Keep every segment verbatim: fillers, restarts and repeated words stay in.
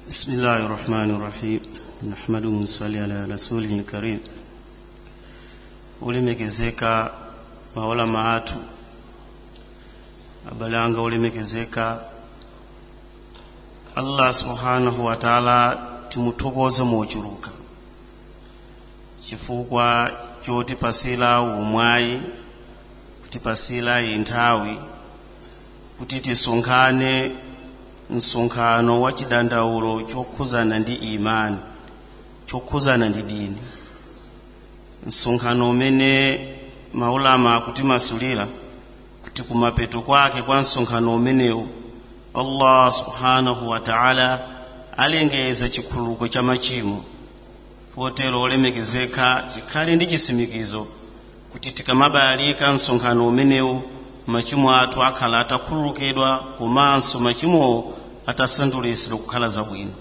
بسم الله الرحمن الرحيم نحمد ونصلي على رسوله الكريم ulimekezeka maola maatu abalanga ulimekezeka Allah subhanahu wa ta'ala tumutoboza mochuruka chifukwa choti pasila umwai kuti pasila inthawi kuti tisonkhane nsonkhano wa chidandaulo chokhuzana ndi imani chokhuzana ndi dini nsonkhano umene maulama akuti masulira kuti kumapeto kwake kwa nsonkhano umenewu Allah subhanahu wa ta'ala alengeza chikhuluko cha machimo potero olemekezeka tikhale ndi chisimikizo kuti tikamabalika nsonkhano umenewu machimo athu akhala atakhululukedwa komanso machimo atasandulisidwa kukhala zabwino.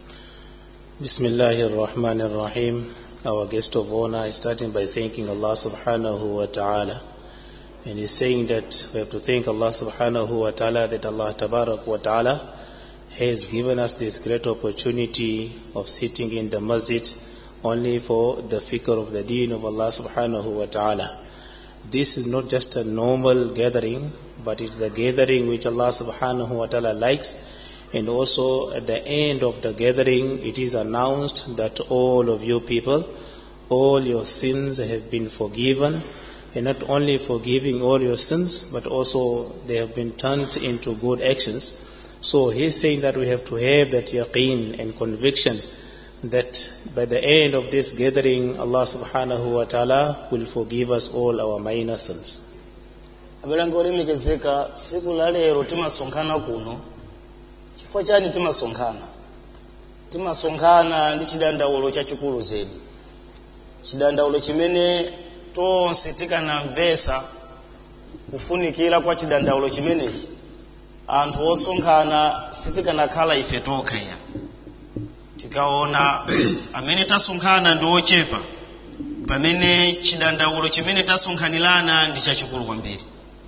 Bismillahir Rahmanir Rahim. Our guest of honor is starting by thanking Allah subhanahu wa ta'ala, and he's saying that we have to thank Allah subhanahu wa ta'ala that Allah tabarak wa ta'ala has given us this great opportunity of sitting in the masjid only for the fikr of the deen of Allah subhanahu wa ta'ala. This is not just a normal gathering, but it's the gathering which Allah subhanahu wa ta'ala likes. And also at the end of the gathering, it is announced that all of you people, all your sins have been forgiven. And not only forgiving all your sins, but also they have been turned into good actions. So he's saying that we have to have that yaqeen and conviction that by the end of this gathering, Allah subhanahu wa ta'ala will forgive us all our minor sins. Abalango lemekezeka siku la lero timasonkhana kuno chifukwa chani timasonkhana timasonkhana ndi chidandaulo chachikulu zedi chidandaulo chimene tonse tikanamvesa kufunikira kwa chidandaulo chimenechi anthu osonkhana sitikanakhala ife tokha ya tikaona amene tasonkhana ndi ochepa pamene chidandaulo chimene tasonkhanirana ndi chachikulu kwambiri.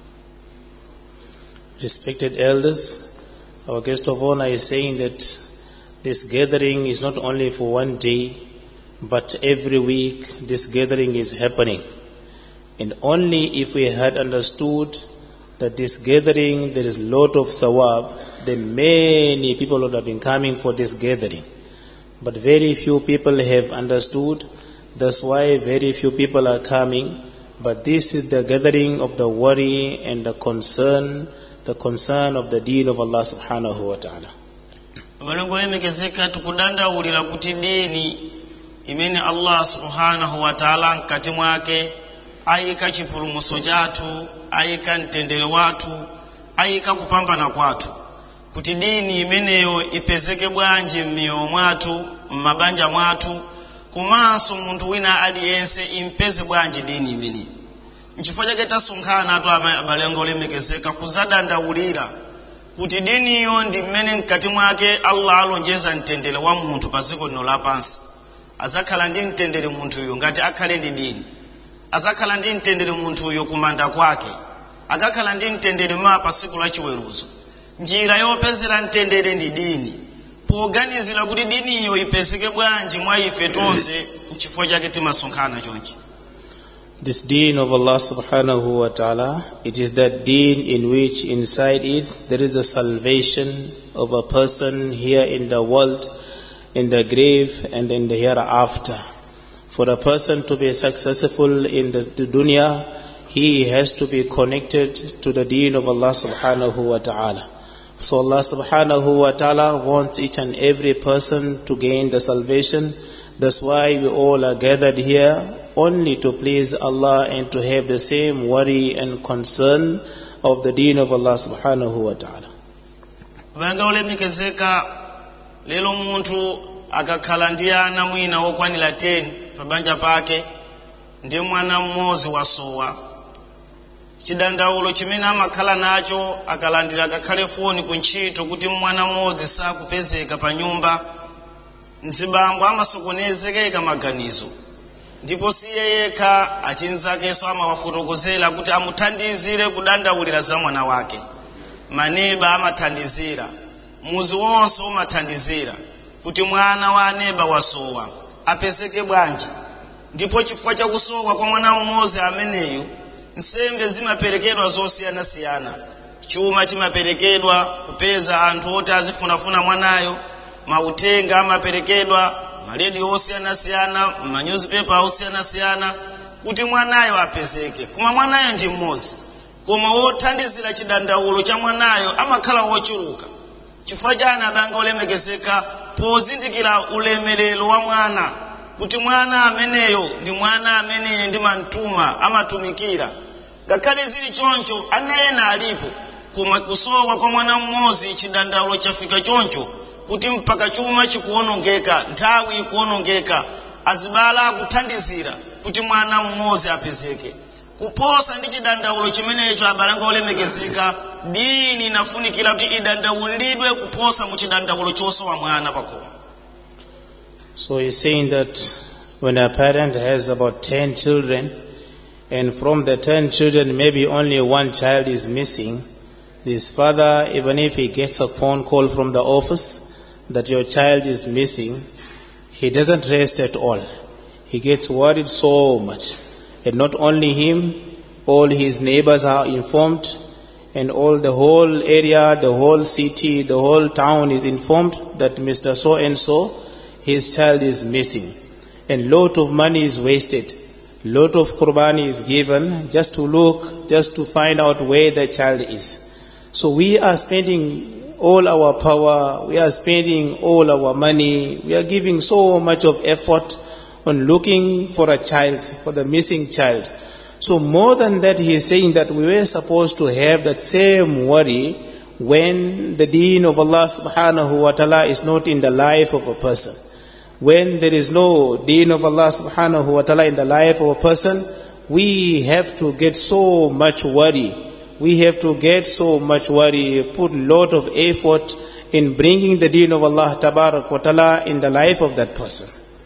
Respected elders, our guest of honor is saying that this gathering is not only for one day, but every week this gathering is happening. And only if we had understood that this gathering there is a lot of thawab, then many people would have been coming for this gathering. But very few people have understood. That's why very few people are coming. But this is the gathering of the worry and the concern, the concern of the deen of Allah subhanahu wa ta'ala. Abalongo lemekezeka tukudandaulira kuti dini imene Allah subhanahu wa ta'ala nkati mwake ayika chipulumutso chathu, ayika mtendere wathu, ayika kupambana kwathu. Kuti dini imeneyo ipezeke bwanji m'miyoyo mwathu, m'mabanja mwathu, komanso munthu wina aliyense impeze bwanji dini imeneyo. N'chifukwa chake tasonkhana atu abalengo lemekezeka kuzadandaulira kuti dini iyo ndi mmene mkati mwake Allah alonjeza mtendere wa munthu pa dziko lino lapansi. Azakhala ndi mtendere munthu uyo ngati akhale ndi dini. Azakhala ndi mtendere munthu uyo kumanda kwake. Akakhala ndi mtendere ma pa tsiku la chiweruzo. Njira yopezera mtendere ndi dini. Poganizira kuti dini iyo ipezeke bwanji mwa ife tonse n'chifukwa chake timasonkhana chonchi. This deen of Allah subhanahu wa ta'ala, it is that deen in which inside it there is a salvation of a person here in the world, in the grave and in the hereafter. For a person to be successful in the, the dunya, he has to be connected to the deen of Allah subhanahu wa ta'ala. So Allah subhanahu wa ta'ala wants each and every person to gain the salvation. That's why we all are gathered here only to please Allah and to have the same worry and concern of the deen of Allah subhanahu wa ta'ala. Banga olemekezeka lelo muntu akakhala ndi ana mwina okwanira ten pabanja pake ndi mwana mmodzi wasowa. Chidandaulo chimene amakhala nacho akalandira akakhale foni ku ntchito kuti mwana mmodzi sakupezeka pa nyumba nzibambo amasokonezeka maganizo. Ndipo siye yekha achinzakenso amawafotokozera kuti amuthandizire kudandaulira za mwana wake. Maneba amathandizira, muzi wonse umathandizira kuti mwana wa aneba wasowa apezeke bwanji. Ndipo chifukwa cha kusowa kwa mwana mmodzi ameneyu nsembe zimaperekedwa zosiyana siyana. Chuma chimaperekedwa kupeza anthu oti azifunafuna mwanayo, mautenga amaperekedwa, maredio osiyana siyana, manyuzipepa osiyana siyana kuti mwanayo apezeke. Koma mwanayo ndi mmodzi, koma wothandizira chidandaulo cha mwanayo amakhala wochuluka. Chifukwa chani abanga olemekezeka pozindikira ulemerero wa mwana, kuti mwana ameneyo ndi mwana amene ndi mantuma amatumikira. Ngakhale zili choncho ana ena alipo, koma kusowa kwa mwana mmodzi chidandaulo chafika choncho kuti mpaka chuma chikuonongeka, nthawi ikuonongeka, azibala akuthandizira kuti mwana mmodzi apezeke. Kuposa ndi chidandaulo chimenecho abalanga olemekezeka, dini inafunikira kuti idandaulidwe kuposa mu chidandaulo chosowa mwana pakoma. So he's saying that when a parent has about ten children, and from the ten children maybe only one child is missing, this father, even if he gets a phone call from the office that your child is missing, he doesn't rest at all. He gets worried so much. And not only him, all his neighbors are informed, and all the whole area, the whole city, the whole town is informed that Mister So and so, his child is missing. And lot of money is wasted. Lot of qurbani is given just to look, just to find out where the child is. So we are spending all our power, we are spending all our money, we are giving so much of effort on looking for a child, for the missing child. So more than that, he is saying that we were supposed to have that same worry when the deen of Allah subhanahu wa ta'ala is not in the life of a person. When there is no deen of Allah subhanahu wa ta'ala in the life of a person, we have to get so much worry. We have to get so much worry, put a lot of effort in bringing the deen of Allah tabarak wa ta'ala in the life of that person.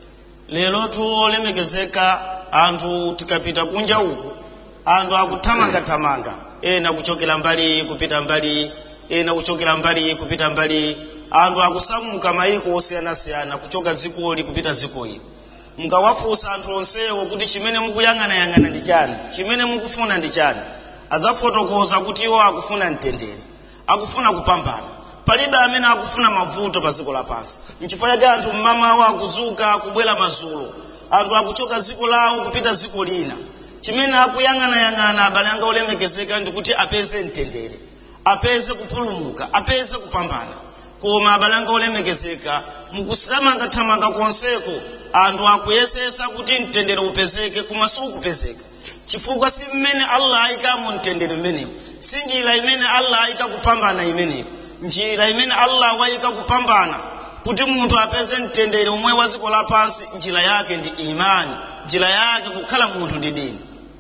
Lero tuolemekezeka anthu tikapita kunja uku, anthu akutamanga tamanga, ena kuchokera mbali kupita mbali, ena kuchokera mbali kupita mbali, anthu akusamuka mayiko osiyana siyana kuchoka dziko li kupita dziko ili. Mungawafunsa anthu onsewo kuti chimene mukuyang'ana yang'ana ndi chani, chimene mukufuna ndi chani, azafotokoza kuti iwo akufuna mtendere, akufuna kupambana. Palibe amene akufuna mavuto pa dziko lapansi. N'chifukwa chake anthu mmamawa akudzuka kubwera madzulo, anthu akuchoka dziko lawo kupita dziko lina. Chimene akuyang'ana yang'ana abale anga olemekezeka ndi kuti apeze mtendere, apeze kupulumuka, apeze kupambana. Koma abale anga olemekezeka mukusamanga tamanga konseko, anthu akuyesesa kuti mtendere upezeke koma sukupezeka. Chifukwa si mmene Allah ayika mu mtendere mmenewo, si njira imene Allah ayika kupambana imeneyo. Njira imene Allah wayika kupambana kuti munthu apeze mtendere umwe wa dziko lapansi, njira yake ndi imani, njira yake kukhala munthu ndi dini.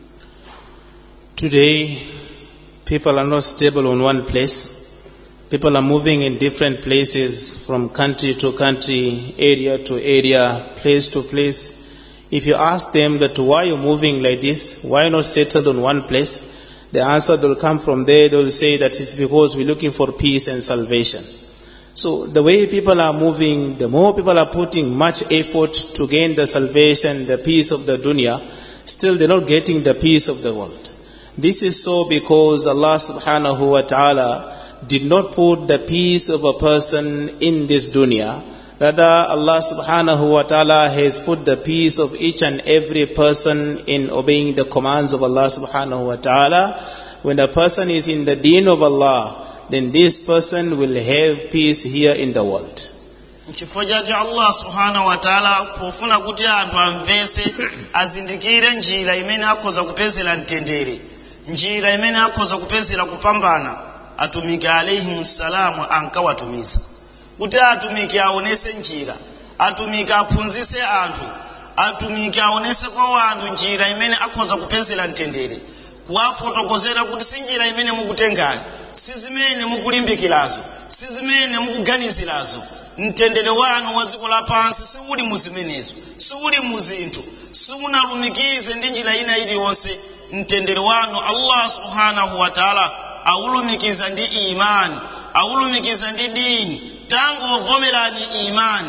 Today, people are not stable on one place. People are moving in different places, from country to country, area to area, place to place. If you ask them that why you're moving like this, why not settled on one place, the answer will come from there. They will say that it's because we're looking for peace and salvation. So the way people are moving, the more people are putting much effort to gain the salvation, the peace of the dunya, still they're not getting the peace of the world. This is so because Allah subhanahu wa ta'ala did not put the peace of a person in this dunya. Rather, Allah subhanahu wa ta'ala has put the peace of each and every person in obeying the commands of Allah subhanahu wa ta'ala. When a person is in the deen of Allah, then this person will have peace here in the world. Chifukwa chake Allah subhanahu wa ta'ala pofuna kuti anthu amvese azindikire njira imene akhoza kupezera mtendere, njira imene akhoza kupezera kupambana, atumiki alayhi salamu ankawatumiza kuti atumiki aonese njira, atumiki aphunzise anthu, atumiki aonese kwa anthu njira imene akhoza kupezera mtendere, kuwafotokozera kuti si njira imene mukutengayo, si zimene mukulimbikirazo, si zimene mukuganizirazo. Mtendere wanu wa dziko lapansi si uli muzimenezo, si uli muzinthu, si unalumikize ndi njira ina iliyonse. Mtendere wanu Allah subhanahu wa ta'ala aulumikiza ndi imani, aulumikiza ndi dini. Tangu vomerani imani,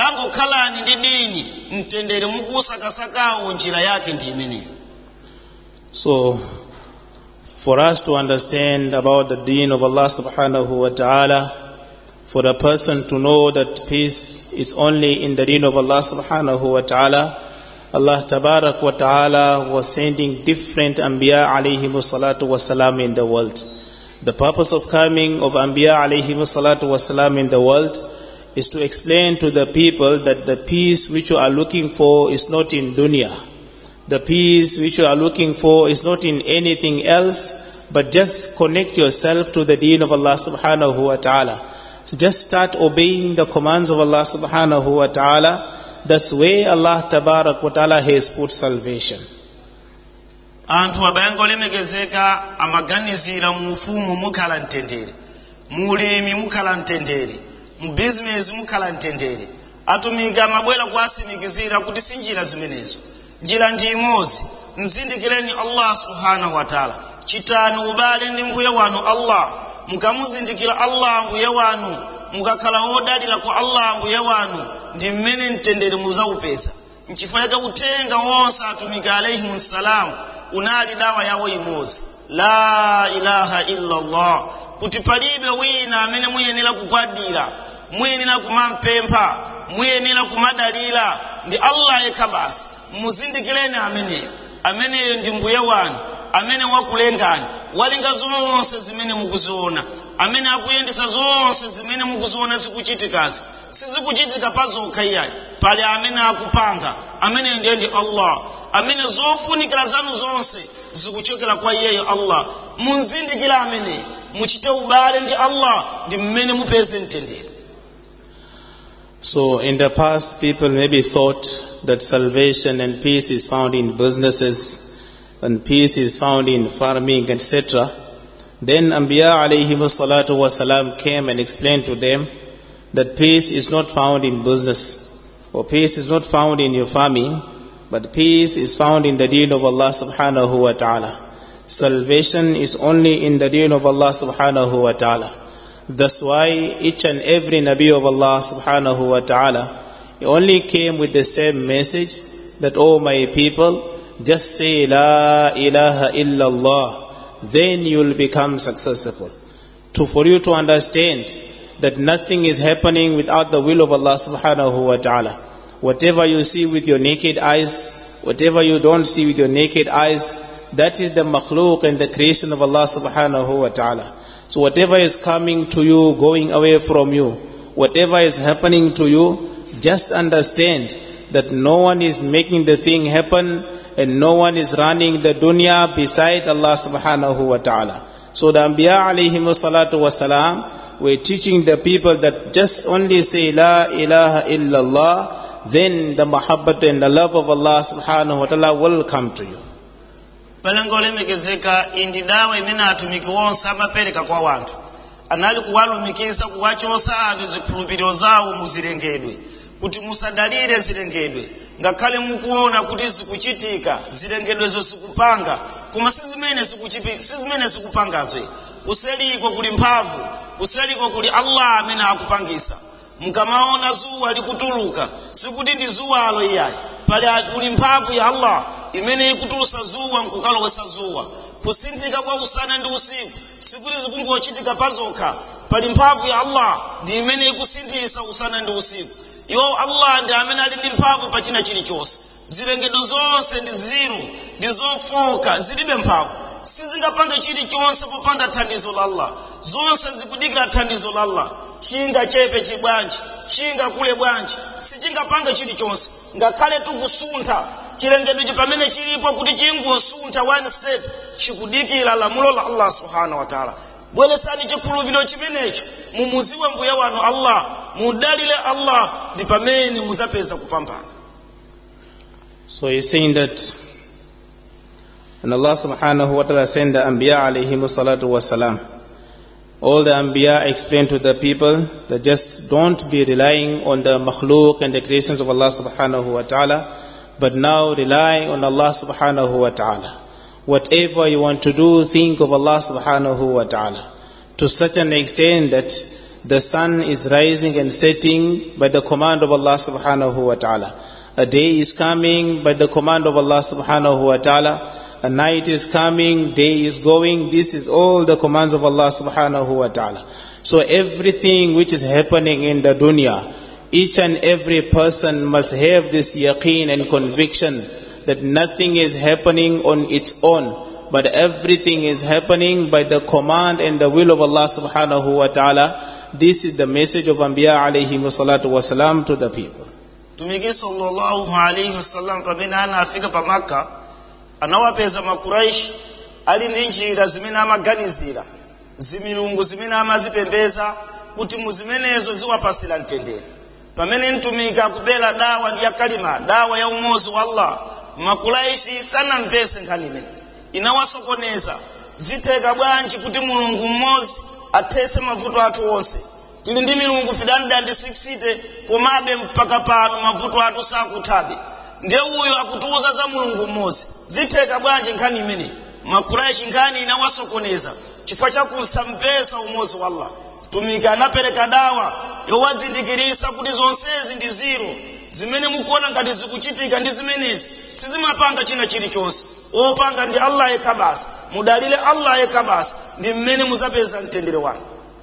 tango khalani ndi dini mtendere mukusakasakawo njira yake ndi imeneyo. So for us to understand about the deen of Allah subhanahu wa ta'ala, for a person to know that peace is only in the deen of Allah subhanahu wa ta'ala, Allah tabarak wa ta'ala was sending different anbiya alayhimu salatu wa salam in the world. The purpose of coming of anbiya alayhimu salatu wa salam in the world is to explain to the people that the peace which you are looking for is not in dunya. The peace which you are looking for is not in anything else, but just connect yourself to the deen of Allah subhanahu wa ta'ala. So just start obeying the commands of Allah subhanahu wa ta'ala. That's where Allah tabarak wa ta'ala has put salvation. Antu abayango lemekezeka amaganizira mu ufumu mukhala ntendere, mulimi mukhala ntendere, mu business mukhala ntendere, atumika mabwela kwasimikizira kuti sinjira zimenezo. Njira ndi imodzi, nzindikireni Allah subhanahu wa ta'ala, chitani ubale ndi mbuye wanu Allah, mukamuzindikira Allah mbuye wanu, mukakhala odalira kwa Allah mbuye wanu, ndi mmene mtendere muzaupeza. Nchifukwa chake utenga wonse atumika alayhimu salam unali dawa yawo imodzi, la ilaha illa Allah, kuti palibe wina amene muyenera kugwadira, muyenera kumampempha, muyenera kumadalira, ndi Allah yekha basi. Muzindikireni ameneyo, ameneyo ndi mbuye wanu, amene wakulengani, walenga zonse zimene mukuziona, amene akuyendesa zonse zimene mukuziona zikuchitikazi, sizikuchitika pazokha iyayi, pali amene akupanga, amene ndiye ndi Allah, amene zofunikira zanu zonse zikuchokera kwa iyeyo Allah. Munzindikira ameneyo, muchite ubale ndi Allah, ndi mmene mupeze mtendere. So in the past, people maybe thought that salvation and peace is found in businesses and peace is found in farming, et cetera. Then Anbiya alayhimu salatu wa salam came and explained to them that peace is not found in business, or peace is not found in your farming, but peace is found in the deen of Allah subhanahu wa ta'ala. Salvation is only in the deen of Allah subhanahu wa ta'ala. That's why each and every Nabi of Allah subhanahu wa ta'ala, he only came with the same message that, oh my people, just say La ilaha illallah, then you will become successful. To for you to understand that nothing is happening without the will of Allah subhanahu wa ta'ala. Whatever you see with your naked eyes, whatever you don't see with your naked eyes, that is the makhluk and the creation of Allah subhanahu wa ta'ala. So whatever is coming to you, going away from you, whatever is happening to you, just understand that no one is making the thing happen and no one is running the dunya beside Allah subhanahu wa ta'ala. So the Anbiya alayhimu salatu wa salam were teaching the people that just only say La ilaha illallah, then the mahabbat and the love of Allah subhanahu wa ta'ala will come to you. Balengo lemekezeka indi dawa imene atumiki wonse amapereka kwa wanthu, anali kuwalumikiza kuwachosa anthu zikhulupiriro zawo muzilengedwe, kuti musadalire zilengedwe, ngakhale mukuona kuti zikuchitika zilengedwezo zikupanga, koma sizimene zikuchitika, sizimene zikupangazo. Kuseliko kuli mphamvu, kuseliko kuli Allah amene akupangisa. Mukamaona zuwa likutuluka, sikuti ndi zuwalo iyayi, pali kuli mphamvu ya Allah imene ikutulusa zuwa nkukalowesa zuwa. Kusinthika kwa usana ndi usiku sikuti zikungochitika pazokha, pali mphamvu ya Allah ndi imene ikusinthisa usana ndi usiku. Iwo Allah ndi amene ali ndi mphamvu pa china chilichonse. Zilengedwe zonse ndi ziru, ndi zofoka, zilibe mphamvu, sizingapanga chilichonse popanda thandizo la Allah. Zonse zikudikira thandizo la Allah. Chinga chepe chibwanji, chinga kule bwanji, sichingapanga chilichonse, ngakhale tukusuntha chilengedwe chipamene chilipo kuti chingosuntha one step, chikudikira lamulo la Allah subhanahu wa ta'ala. Bwelesani chikhulupiriro chimenecho, mumuziwe mbuye wanu Allah, mudalile Allah, ndi pamene muzapeza kupambana. So he's saying that when Allah subhanahu wa ta'ala sent the Anbiya alayhimu salatu wa salam, all the Anbiya explained to the people that just don't be relying on the makhluk and the creations of Allah subhanahu wa ta'ala, but now rely on Allah subhanahu wa ta'ala. Whatever you want to do, think of Allah subhanahu wa ta'ala. To such an extent that The sun is rising and setting by the command of Allah subhanahu wa ta'ala. A day is coming by the command of Allah subhanahu wa ta'ala. A night is coming, day is going. This is all the commands of Allah subhanahu wa ta'ala. So everything which is happening in the dunya, each and every person must have this yaqeen and conviction that nothing is happening on its own, but everything is happening by the command and the will of Allah subhanahu wa ta'ala. This is the message of Anbiya alayhi wassalatu wassalam to the people. Tumiki sallallahu alayhi wasallam pamene anafika pa Makka, anawapeza makuraishi ali ndi njira zimene amaganizira, zimilungu zimene amazipembeza kuti muzimenezo ziwapasira mtendere. Pamene mtumika kubela dawa ndi ya kalima, dawa ya umozi wa Allah, makuraishi sanamvese nkhani imene inawasokoneza. Ziteka bwanji kuti mulungu mmozi athese mavuto athu onse? Tili ndi milungu fidanda ndi sixite komabe mpaka pano mavuto athu sakuthabe. Ndiye uyo akutuuza za mulungu mmozi. Ziteka bwanji nkhani imene makuraishi nkhani inawasokoneza chifukwa cha kusamvesa umozi wa Allah. Tumika anapereka dawa yowazindikirisa kuti zonsezi ndi ziro, zimene mukuona ngati zikuchitika ndi zimenezi sizimapanga china chilichonse. Opanga ndi Allah yekha basi, mudalile Allah yekha basi, ndi mmene muzapeza mtendere wanu.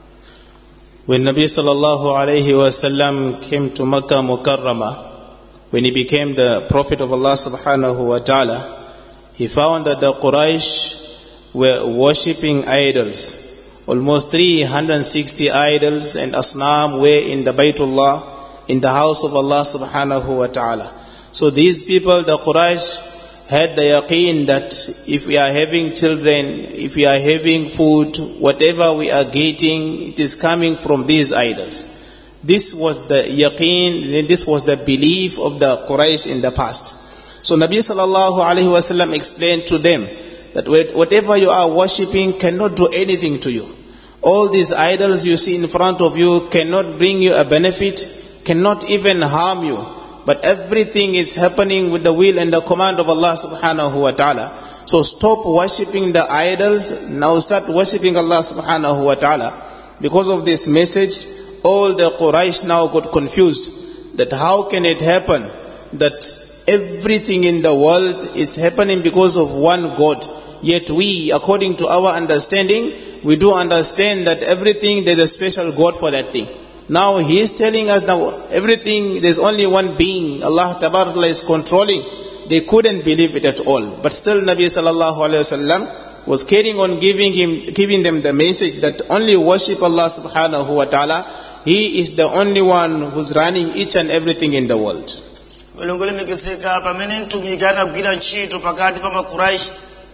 When Nabi sallallahu alayhi wa sallam came to Makkah Mukarramah, when he became the Prophet of Allah subhanahu wa ta'ala, he found that the Quraysh were worshipping idols. Almost three hundred sixty idols and asnam were in the Baytullah, in the house of Allah subhanahu wa ta'ala. So these people, the Quraysh, had the yaqeen that if we are having children, if we are having food, whatever we are getting, it is coming from these idols. This was the yaqeen, this was the belief of the Quraysh in the past. So Nabi sallallahu alayhi wa sallam explained to them that whatever you are worshipping cannot do anything to you. All these idols you see in front of you cannot bring you a benefit, cannot even harm you. But everything is happening with the will and the command of Allah subhanahu wa ta'ala. So stop worshipping the idols, now start worshipping Allah subhanahu wa ta'ala. Because of this message, all the Quraysh now got confused that how can it happen that everything in the world is happening because of one God. Yet we, according to our understanding, we do understand that everything there's a special God for that thing. Now he is telling us now everything, there's only one being, Allah Tabaraka is controlling. They couldn't believe it at all. But still Nabi sallallahu alayhi wasallam was carrying on giving him, giving them the message that only worship Allah subhanahu wa ta'ala. He is the only one who's running each and everything in the world. Welongole mekeseka pamene ntumikana kugwira ntchito pakati pa makuraishi,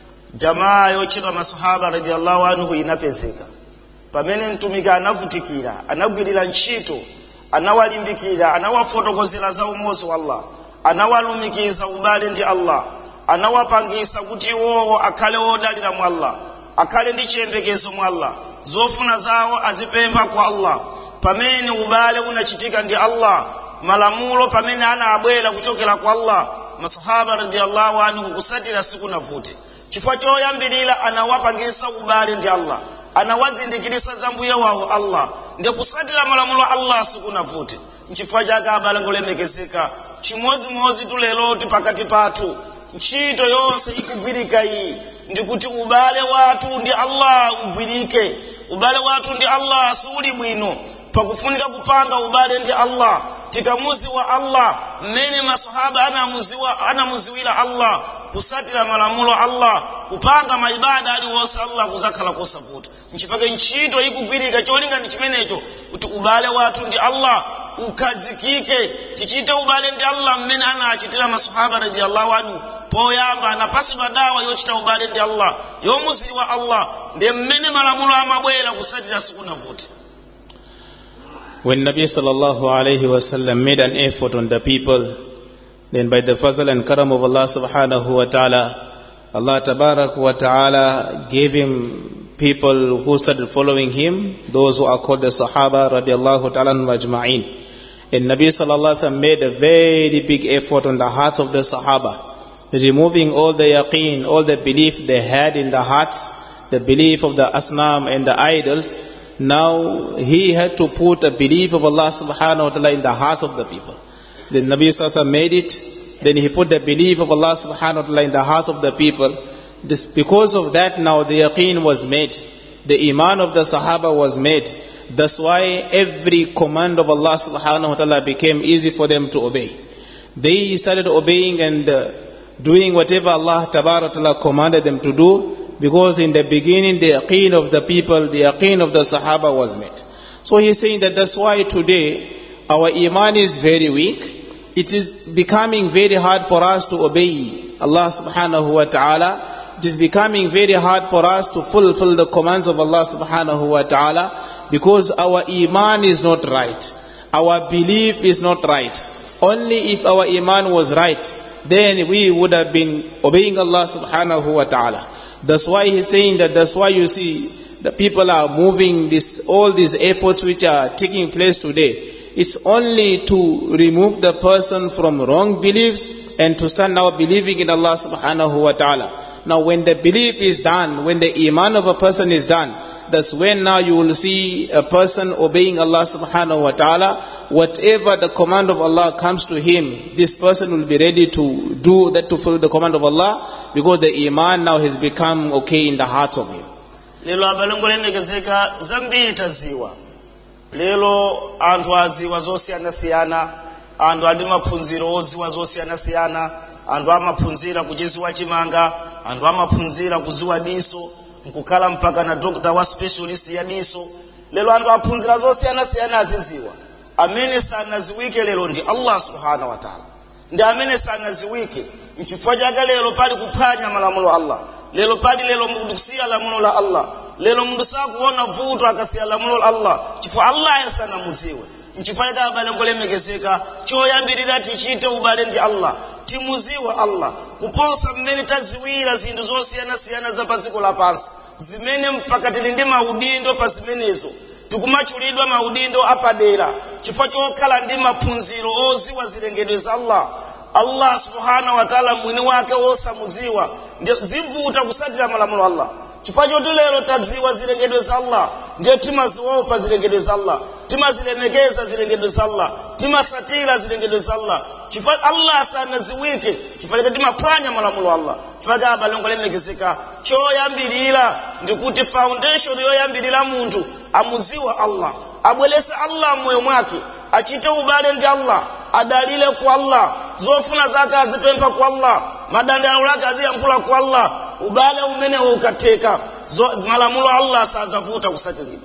jamaa yochedwa masahaba radiyallahu anhu inapezeka. Pamene ntumika anavutikira, anagwirira ntchito, anawalimbikira, anawafotokozera za umozi wa Allah, anawalumikiza ubale ndi Allah, anawapangisa kuti iwowo akhale odalira mu Allah, akhale ndi chiyembekezo mu Allah, zofuna zawo azipempha kwa Allah. Pamene ubale unachitika ndi Allah, malamulo pamene anabwera kuchokera kwa Allah, masahaba radiyallahu anhu kusatira siku navuti. Chifukwa choyambirira anawapangisa ubale ndi Allah, anawazindikirisa za mbuye wawo Allah, ndi kusatira malamulo Allah siku navuti. Nchifukwa chake abale ngolemekezeka, chimozimozi tulero pakati pathu, ntchito yonse ikugwirika iyi ndi kuti ubale wathu ndi Allah ugwirike. Ubale wathu ndi Allah suli bwino, pakufunika kupanga ubale ndi Allah, tikamuziwa Allah mmene masahaba anamuziwa anamuziwira Allah, kusatira malamulo Allah, kupanga maibada ali wonse Allah kuzakhala kosavuta. Nchifukwa ntchito ikugwirika cholinga ndi chimenecho kuti ubale wathu ndi Allah ukadzikike. Tichite ubale ndi Allah mmene anachitira masahaba radiyallahu anhu. Poyamba anapasidwa dawa yochita ubale ndi Allah, yomuziwa Allah, ndi mmene malamulo amabwera kusatira siku navuti. When Nabi sallallahu alayhi wa sallam made an effort on the people, then by the fazl and karam of Allah subhanahu wa ta'ala, Allah tabarak wa ta'ala gave him people who started following him, those who are called the Sahaba radiallahu ta'ala majma'in. And Nabi sallallahu alayhi wa sallam made a very big effort on the hearts of the Sahaba, removing all the yaqeen, all the belief they had in the hearts, the belief of the asnam and the idols. Now he had to put a belief of Allah subhanahu wa ta'ala in the hearts of the people. The Nabi sallallahu alaihi wasallam made it, then he put the belief of Allah subhanahu wa ta'ala in the hearts of the people. This, because of that, now the yaqeen was made. The iman of the Sahaba was made. That's why every command of Allah subhanahu wa ta'ala became easy for them to obey. They started obeying and uh, doing whatever Allah tabarak ta'ala commanded them to do, because in the beginning the yaqeen of the people, the yaqeen of the Sahaba was made. So he's saying that that's why today our iman is very weak. It is becoming very hard for us to obey Allah subhanahu wa ta'ala. It is becoming very hard for us to fulfill the commands of Allah subhanahu wa ta'ala, because our iman is not right. Our belief is not right. Only if our iman was right, then we would have been obeying Allah subhanahu wa ta'ala. That's why he's saying that, that's why you see the people are moving this, all these efforts which are taking place today. It's only to remove the person from wrong beliefs and to start now believing in Allah subhanahu wa ta'ala. Now when the belief is done, when the iman of a person is done, that's when now you will see a person obeying Allah subhanahu wa ta'ala. Whatever the command of Allah comes to him, this person will be ready to do that, to fulfill the command of Allah, because the iman now has become okay in the heart of him. Lelo abalongo lemekezeka zambi taziwa. Lelo antu aziwa zosiyana siyana, antu andi maphunziro oziwa zosiyana siyana, antu amaphunzira kuchiziwa chimanga, antu amaphunzira kuziwa diso, nkukala mpaka na doctor wa specialist ya diso. Lelo antu aphunzira zosiyana siyana aziziwa. Amene sana ziwike lelo ndi Allah subhanahu wa ta'ala. Ndi amene sana ziwike mchifukwa chake lelo pali kuphwanya malamulo Allah. Lelo pali lelo mundu kusiya lamulo la Allah. Lelo mundu sakuona vuto akasiya lamulo la Allah. Chifukwa Allah yasana muziwe. Mchifukwa chake abalengo lemekezeka choyambirira tichite ubale ndi Allah. Timuziwe Allah. Kuposa mmene taziwira zinthu zosiyana siyana za paziko la pansi. Zimene mpaka tilindi maudindo pa zimenezo. Tukumachulidwa maudindo apadera. Chifukwa chokhala ndi maphunziro oziwa zilengedwe za Allah. Allah subhanahu wa ta'ala mwini wake wosamuziwa ndio zivuta kusatira malamulo Allah. Chifukwa choti lero tadziwa zilengedwe za Allah, ndio timaziwopa zilengedwe za Allah, timazilemekeza zilengedwe za Allah, timasatira zilengedwe za Allah. Chifukwa Allah sana ziwike, chifukwa choti timaphwanya malamulo Allah. Chifukwa abalongo lemekezeka choyambirira ndikuti foundation yoyambirira muntu amuziwa Allah, abwelese Allah moyo mwake, achite ubale ndi Allah, adalile kwa Allah, zofuna zake azipempa kwa Allah, madandalo lake aziyampula kwa Allah, ubale umene ukateka malamulo Allah sazavuta kusatira.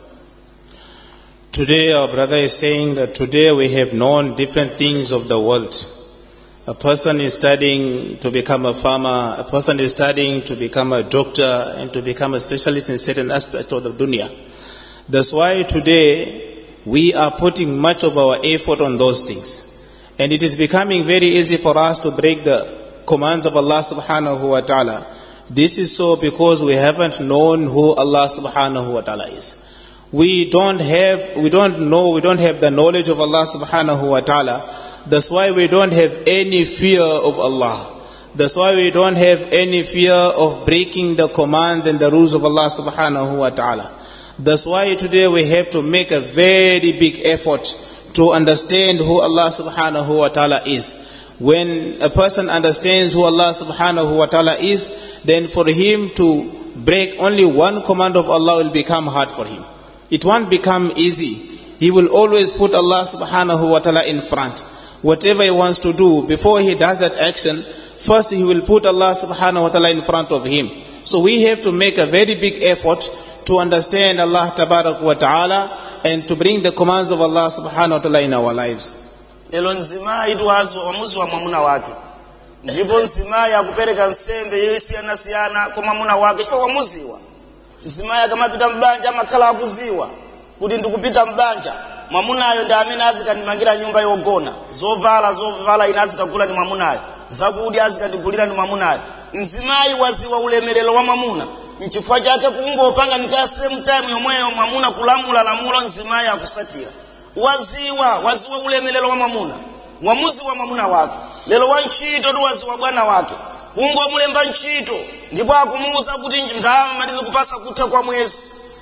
Today our brother is saying that today we have known different things of the world. A person is studying to become a farmer, a person is studying to become a doctor and to become a specialist in certain aspects of the dunya. That's why today we are putting much of our effort on those things. And it is becoming very easy for us to break the commands of Allah subhanahu wa ta'ala. This is so because we haven't known who Allah subhanahu wa ta'ala is. We don't have, we don't know, we don't have the knowledge of Allah subhanahu wa ta'ala. That's why we don't have any fear of Allah. That's why we don't have any fear of breaking the commands and the rules of Allah subhanahu wa ta'ala. That's why today we have to make a very big effort to understand who Allah subhanahu wa ta'ala is. When a person understands who Allah subhanahu wa ta'ala is, then for him to break only one command of Allah will become hard for him. It won't become easy. He will always put Allah subhanahu wa ta'ala in front. Whatever he wants to do, before he does that action, first he will put Allah subhanahu wa ta'ala in front of him. So we have to make a very big effort to understand Allah tabarak wa ta'ala and to bring the commands of Allah subhanahu wa ta'ala in our lives. Lelo nzima itwazo omuzi wa mwamuna wake. Ndipo nzima ya kupereka nsembe yoyisiyana siyana kwa mwamuna wake chifukwa muziwa. Nzima ya kama pita mbanja makala akuziwa. Kuti ndikupita mbanja. Mwamunayo ndi amene azikandimangira nyumba yogona. Zovala zovala inazikagula ni mwamunayo. Zakudya azikandigulira ni mwamunayo. Nzimayi waziwa ulemerero wa mwamuna. Nchifukwa chake kungopanga nika same time yomweyo mwamuna kulamula lamulo nzimayi akusatira. Waziwa, waziwa ulemerero wa mwamuna. Mwamuzi wa mwamuna wake. Lelo wa nchito tu waziwa bwana wake. Kungo mulemba nchito. Ndipo akumuuza kuti ndalama malizo kupasa kutha kwa mwezi.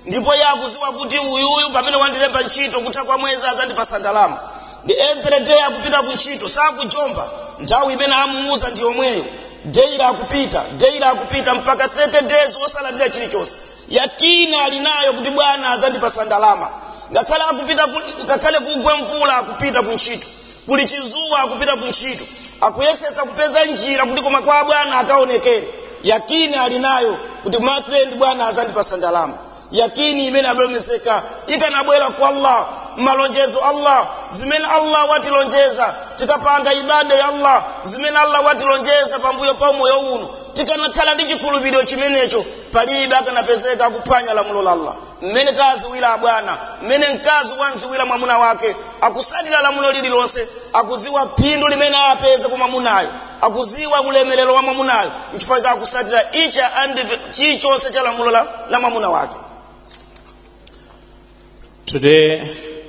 ndipo yakuziwa kuti uyuyu pamene wandilemba ntchito kutha kwa mwezi azandipasa ndalama. The every day akupita ku ntchito sakujomba nthawi imene amuuza ndi yomweyo. Daily akupita, daily akupita mpaka thirty days osalandira chilichonse. Yakini alinayo kuti bwana azandipasa ndalama. Ngakhale akupita ngakhale kugwa mvula akupita ku ntchito. Kuli chizuwa akupita ku ntchito. Akuyesesa kupeza njira kuti koma kwa bwana akaonekere. Yakini alinayo kuti monthly bwana azandipasa ndalama. Yakini imene abromeseka ikanabwera kwa Allah, malonjezo Allah zimene Allah watilonjeza tikapanga ibada ya Allah zimene Allah watilonjeza pambuyo pa moyo uno tikanakhala ndi chikhulupiriro chimenecho palibe akanapezeka kuphwanya lamulo la Allah. Mmene taziwira bwana, mmene mkazi wanziwira mwamuna wake akusatira lamulo lililonse, akuziwa phindu limene apeze kwa mwamunayo, akuziwa ulemerero wa mwamunayo nchifukwa akusatira icha and chichonse cha lamulo la, la mwamuna wake. Today,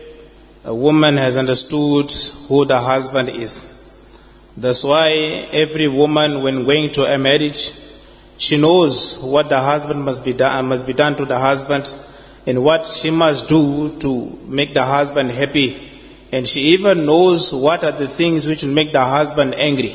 a woman has understood who the husband is. That's why every woman, when going to a marriage, she knows what the husband must be done, must be done to the husband, and what she must do to make the husband happy. And she even knows what are the things which will make the husband angry.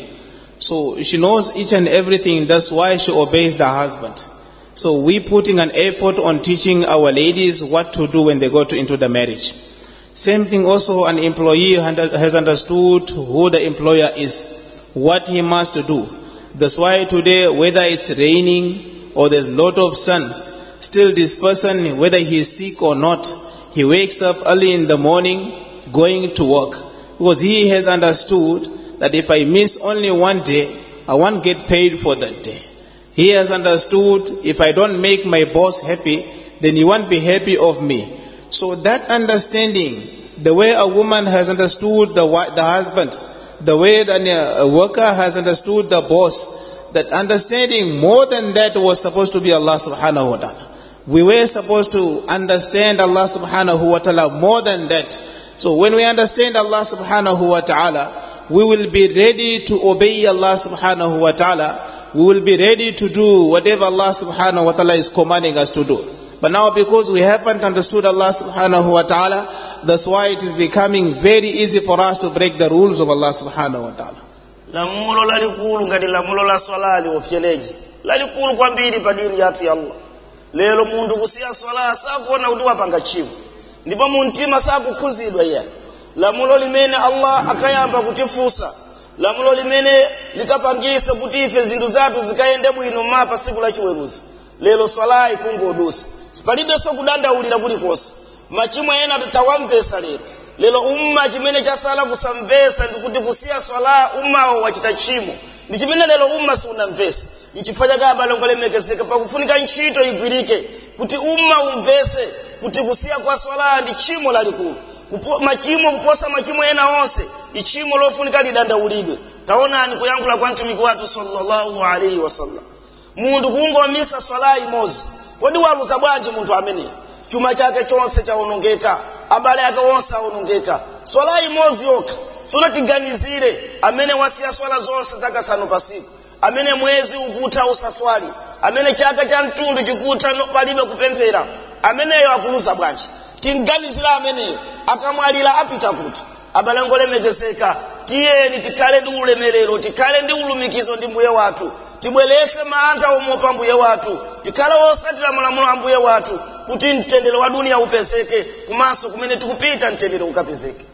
So she knows each and everything. That's why she obeys the husband. So we putting an effort on teaching our ladies what to do when they go to, into the marriage. Same thing also, an employee has understood who the employer is, what he must do. That's why today, whether it's raining or there's a lot of sun, still this person, whether he is sick or not, he wakes up early in the morning going to work. Because he has understood that if I miss only one day, I won't get paid for that day. He has understood if I don't make my boss happy, then he won't be happy of me. So that understanding, the way a woman has understood the, the husband, the way that a worker has understood the boss, that understanding more than that was supposed to be Allah subhanahu wa ta'ala. We were supposed to understand Allah subhanahu wa ta'ala more than that. So when we understand Allah subhanahu wa ta'ala, we will be ready to obey Allah subhanahu wa ta'ala. We will be ready to do whatever Allah subhanahu wa ta'ala is commanding us to do. But now because we haven't understood Allah subhanahu wa ta'ala, that's why it is becoming very easy for us to break the rules of Allah subhanahu wa ta'ala. Lamulo lalikulu ngati lamulo la swala liopyeleji. Lalikulu kwambiri pa dini yathu ya Allah. Lero mundu kusiya swala sakuona kuti wapanga chiwo. Ndipo muntima sakukhuzidwa iye. Lamulo limene Allah akayamba kutifusa. Lamulo limene likapangisa kuti ife zinthu zathu zikayende bwino mapa siku la chiweruzo. Lero swala ikungodusa. Sipalibe so kudandaulira kulikonse. Machimo ena tutawamvesa lero. Lero umma chimene chasala kusamvesa ndikuti kusiya swala umma wachita chimo. Ndi chimene lero umma siunamvesa. Ichifanya gaba longo lemekezeka pakufunika ntchito igwirike kuti umma umvese kuti kusiya kwa swala ndi chimo lalikulu. Machimo kuposa machimo ena onse ichimo lofunika lidandaulidwe. Taonani kuyankhula kwa mtumiki wathu sallallahu alaihi wasallam. Mundu kungomisa swala imozi. Kodi waluza bwanji munthu amene chuma chake chonse chaonongeka, abale yake onse aonongeka. Swala imozi yoka sunatiganizire amene wasiya swala zonse zakasanu pasiku, amene mwezi ukuta usaswali, amene chaka cha mtundu chikuta no palibe kupemphera, ameneyo akuluza bwanji. Tinganizira ameneyo akamwalira apita kuti abalango lemekezeka tiyeni tikale ndi ulemerero, tikale ndi ulumikizo ndi mbuye wathu, tibwelese maanta omopa mbuye wathu, tikale osatira malamulo a mbuye wathu kuti mtendere wa dunia upezeke kumaso kumene tikupita mtendere ukapezeke.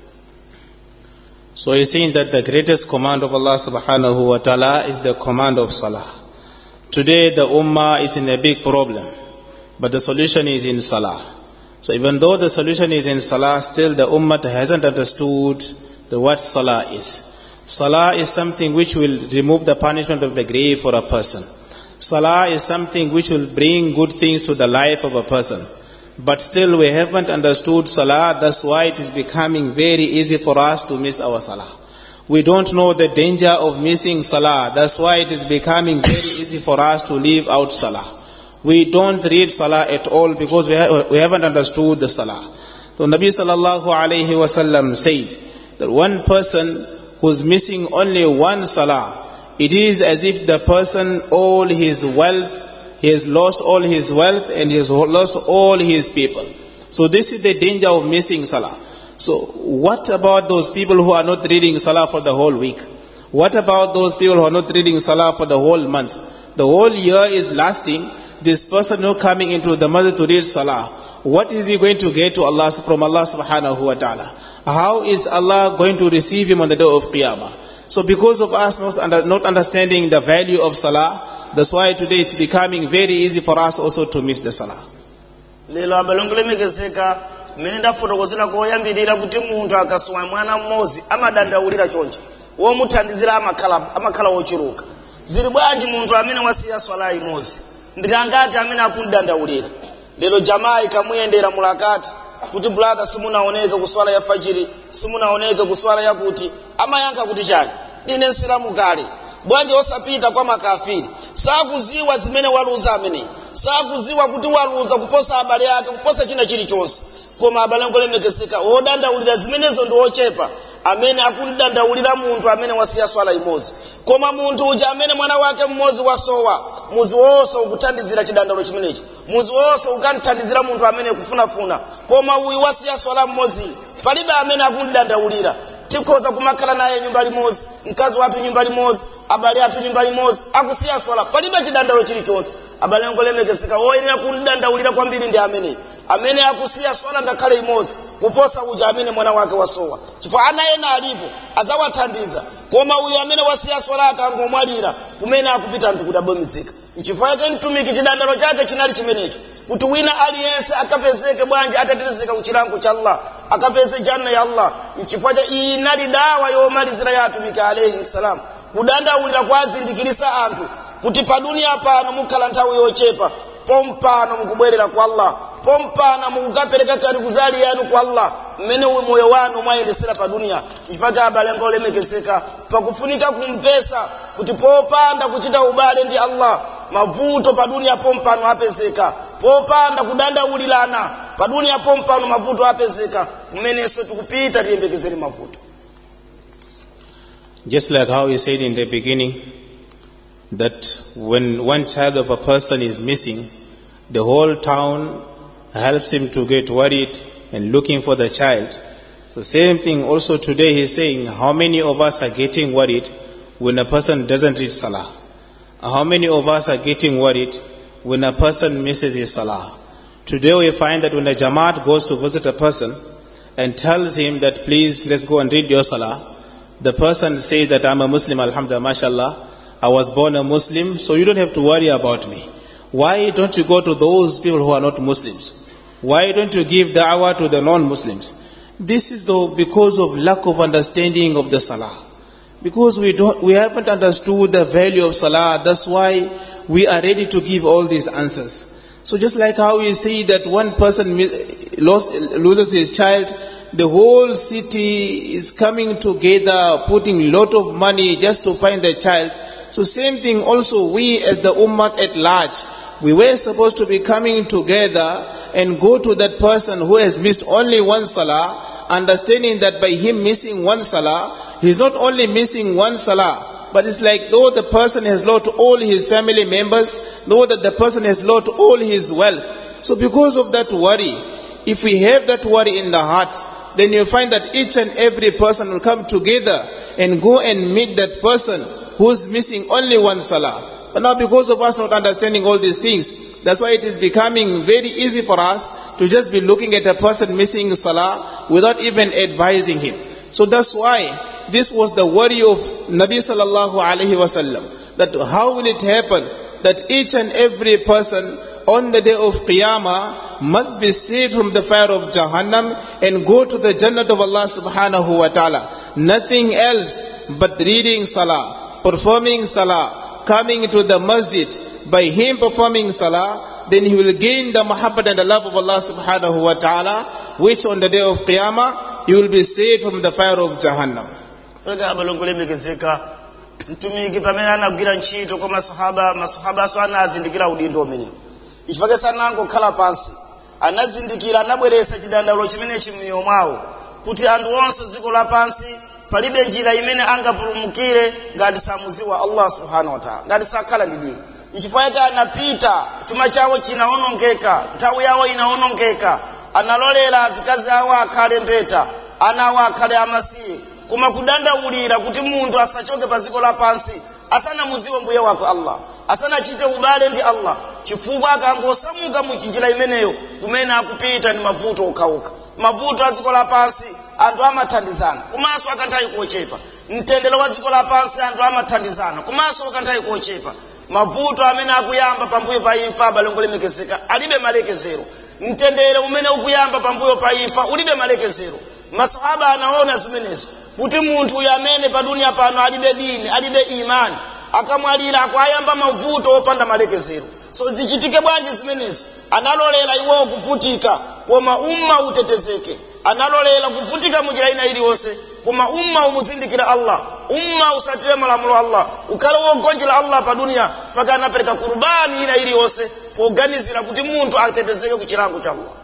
So he's saying that the greatest command of Allah subhanahu wa ta'ala is the command of salah. Today the ummah is in a big problem, but the solution is in salah. So even though the solution is in salah, still the ummah hasn't understood the what salah is. Salah is something which will remove the punishment of the grave for a person. Salah is something which will bring good things to the life of a person. But still we haven't understood salah, that's why it is becoming very easy for us to miss our salah. We don't know the danger of missing salah, that's why it is becoming very easy for us to leave out salah. We don't read salah at all because we, ha- we haven't understood the salah. So Nabi sallallahu alayhi wasallam said that one person who's missing only one salah, it is as if the person all his wealth he has lost all his wealth and he has lost all his people. So this is the danger of missing salah. So what about those people who are not reading salah for the whole week? What about those people who are not reading salah for the whole month? The whole year is lasting. This person not coming into the masjid to read salah. What is he going to get to Allah from Allah subhanahu wa ta'ala? How is Allah going to receive him on the day of Qiyamah? So because of us not, not understanding the value of salah, that's why today it's becoming very easy for us also to miss the salah. Lelo abalongole mekezeka menenda fotokozera ko yambirira kuti muntu akasoma mwana mmozi amadandaulira choncho womuthandizira amakhala amakhala wochiruka zili bwanji muntu amene wasiya swala imozi ndilangati amene akundandaulira lero jamaa ikamuyendera mulakati kuti brother simunaoneka kuswala ya fajiri simunaoneka kuswala ya kuti amayanka kuti chani ine nsilamu kale bwanji osapita kwa makafiri sakuziwa zimene waluza amene sakuziwa kuti waluza kuposa abale yake kuposa china chilichonse koma abale ngolemekeseka odandaulira zimenezo ndi ochepa amene akundandaulira muntu amene wasiya swala imozi koma muntu uja amene mwana wake mmozi wasowa muzi wonse ukuthandizira chidandaulo chimenechi muzi wonse ukanthandizira muntu amene kufunafuna koma uyu wasiya swala mmozi palibe amene akundandaulira tikhoza kumakhala naye nyumba limozi mkazi watu nyumba limozi abale atu nyumba limozi akusiya swala palibe chidandaulo chilichonse abale ngolemekeseka oyenera kundandaulira kwambiri ndi amene amene akusiya swala ngakhale imozi kuposa uja amene mwana wake wasowa chifukwa ana ena alipo azawathandiza koma uyu amene wasiya swala akangomwalira kumene akupita mtu kudabomizika chifukwa yake mtumiki chidandaulo chake chinali chimenecho kuti wina aliyense akapezeke bwanji atatetezeka kuchilango cha Allah akapeze janna ya Allah chifukwa cha inali dawa yomalizira ya atumiki alayhi salam kudandaulira kwazindikirisa anthu kuti pa dunia pano mukhala nthawi yochepa pompano mukubwerera kwa Allah pompana mukapereka kali kuzali yanu kwa Allah mmene moyo wanu mwayendesera pa dunia chifukwa abale ngolemekeseka pakufunika kumpesa kuti popanda kuchita ubale ndi Allah mavuto pa dunia pompano apezeka popanda kudandaulirana pa dunia pompano mavuto apezeka mmeneso tukupita tiyembekezere mavuto. Just like how he said in the beginning that when one child of a person is missing, the whole town helps him to get worried and looking for the child. So same thing also today he's saying, how many of us are getting worried when a person doesn't read salah? How many of us are getting worried when a person misses his salah? Today we find that when a Jamaat goes to visit a person and tells him that please let's go and read your salah, the person says that I'm a Muslim, alhamdulillah, mashallah, I was born a Muslim, so you don't have to worry about me. Why don't you go to those people who are not Muslims? Why don't you give da'wah to the non-Muslims? This is though because of lack of understanding of the salah. Because we don't, we haven't understood the value of salah. That's why we are ready to give all these answers. So just like how we see that one person lost, loses his child, the whole city is coming together, putting a lot of money just to find the child. So same thing also we as the ummah at large, we were supposed to be coming together and go to that person who has missed only one salah, understanding that by him missing one salah, he's not only missing one salah, but it's like though the person has lost all his family members, though that the person has lost all his wealth. So because of that worry, if we have that worry in the heart, then you'll find that each and every person will come together and go and meet that person who's missing only one salah. But now because of us not understanding all these things, that's why it is becoming very easy for us to just be looking at a person missing salah without even advising him. So that's why this was the worry of Nabi sallallahu alayhi wasallam, that how will it happen that each and every person on the day of Qiyamah must be saved from the fire of Jahannam and go to the Jannah of Allah subhanahu wa ta'ala. Nothing else but reading salah, performing salah, coming to the masjid. By him performing salah, then he will gain the muhabbat and the love of Allah subhanahu wa ta'ala, which on the day of Qiyamah he will be saved from the fire of Jahannam. Mtumiki pamene anagwira ntchito kwa masahaba, masahaba so anazindikira udindo umene. Ichifukwa sanango khala pansi, anazindikira anabweresa chidandaulo chimene chimyo mwawo kuti anthu onse dziko la pansi palibe njira imene angapulumukire ngati samuziwa Allah subhanahu wa ta'ala, ngati sakhala ndi dini. Nchifukwa chake anapita, chuma chawo chinaonongeka, nthawi yawo inaonongeka, analolera azikazi awo akhale mbeta, ana awo akhale amasiye, koma kudandaulira kuti munthu asachoke pa dziko lapansi asanamuziwe mbuye wake Allah, asanachite ubale ndi Allah, chifukwa akangosamuka mu njira imeneyo kumene akupita ni mavuto okauka. Mavuto a dziko lapansi anthu amathandizana, komanso akanthawi kochepa. Mtendere wa dziko lapansi anthu amathandizana, komanso akanthawi kochepa. Mavuto amene akuyamba pambuyo pa imfa abale ngolemekezeka alibe malekezero. Mtendere umene ukuyamba pambuyo pa imfa ulibe malekezero. Masahaba anaona zimenezo kuti munthu uyu amene pa dunia pano alibe dini, alibe imani, akamwalira akayamba mavuto opanda malekezero. So zichitike bwanji zimenezo? Analolera iwo kuvutika koma umma utetezeke, analolera kuvutika mu njira ina iliyonse koma umma umuzindikira Allah, umma usatire malamulo Allah, ukale wogonjera Allah pa dunia faka anapereka kurbani ina iliyonse poganizira kuti munthu atetezeke ku chilango cha Allah.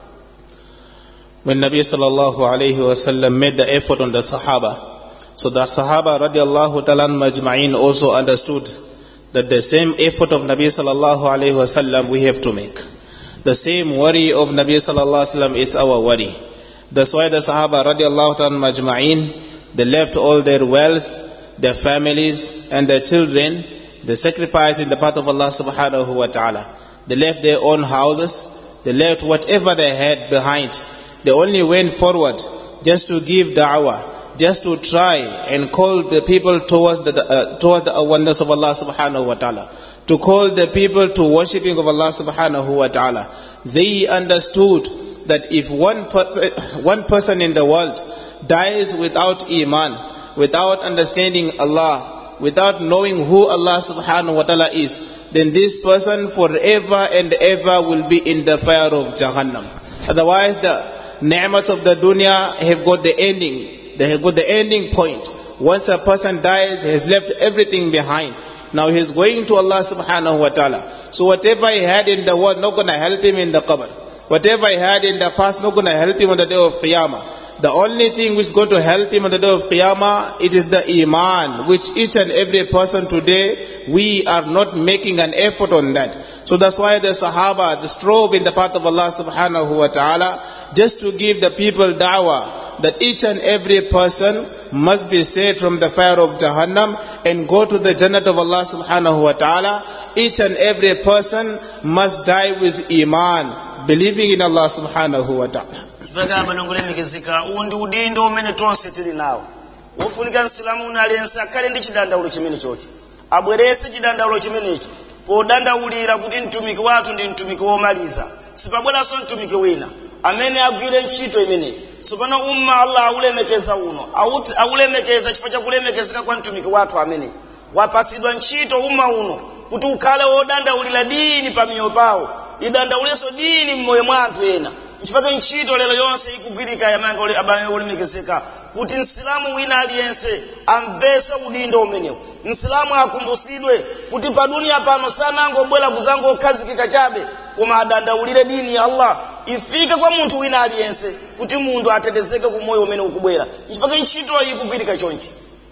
When Nabi sallallahu alayhi wa sallam made the effort on the Sahaba, so the Sahaba radiallahu ta'ala majma'in also understood that the same effort of Nabi sallallahu alayhi wa sallam we have to make. The same worry of Nabi sallallahu alayhi wa sallam is our worry. That's why the Sahaba radiallahu ta'ala majma'in, they left all their wealth, their families and their children, they sacrificed in the path of Allah subhanahu wa ta'ala. They left their own houses, they left whatever they had behind. They only went forward just to give da'wah, just to try and call the people towards the uh, towards the oneness of Allah subhanahu wa ta'ala, to call the people to worshipping of Allah subhanahu wa ta'ala. They understood that if one person, one person in the world dies without iman, without understanding Allah, without knowing who Allah subhanahu wa ta'ala is, then this person forever and ever will be in the fire of Jahannam. Otherwise the ni'mat of the dunya have got the ending. They have got the ending point. Once a person dies, he has left everything behind. Now he is going to Allah subhanahu wa ta'ala. So whatever he had in the world, not going to help him in the qabr. Whatever he had in the past, not going to help him on the day of Qiyamah. The only thing which is going to help him on the day of Qiyamah, it is the iman, which each and every person today, we are not making an effort on that. So that's why the Sahaba, the strove in the path of Allah subhanahu wa ta'ala, just to give the people da'wah, that each and every person must be saved from the fire of Jahannam and go to the Jannat of Allah subhanahu wa ta'ala. Each and every person must die with iman, believing in Allah subhanahu wa ta'ala. Sipeka banongole mikizika undi udindo umene tonse tili nawo. Wofunika nsilamu unalensa kale ndi chidandaulo chimene chocho. Abwerese chidandaulo chimenecho. Podandaulira kuti mtumiki watu ndi mtumiki womaliza. Sipabwera so mtumiki wina amene agwire ntchito imene. Sopano umma Allah aulemekeza uno. Aulemekeza chifukwa cha kulemekezeka kwa mtumiki watu amene. Wapasidwa ntchito umma uno kuti ukhale wodandaulira dini pamiyo pawo. Idandauleso dini mmoyo mwa anthu ena. Chifukwa ntchito lero yonse ikugwirika yamanga ule abanye ulemekezeka kuti nsilamu wina aliyense amvese udindo umenewo. Nsilamu akumbusidwe kuti pa dunia pano sanango bwela kuzango khazikika chabe koma adandaulire dini ya Allah ifike kwa munthu wina aliyense kuti munthu atetezeke ku moyo umene ukubwera. Chifukwa ntchito ikugwirika chonchi.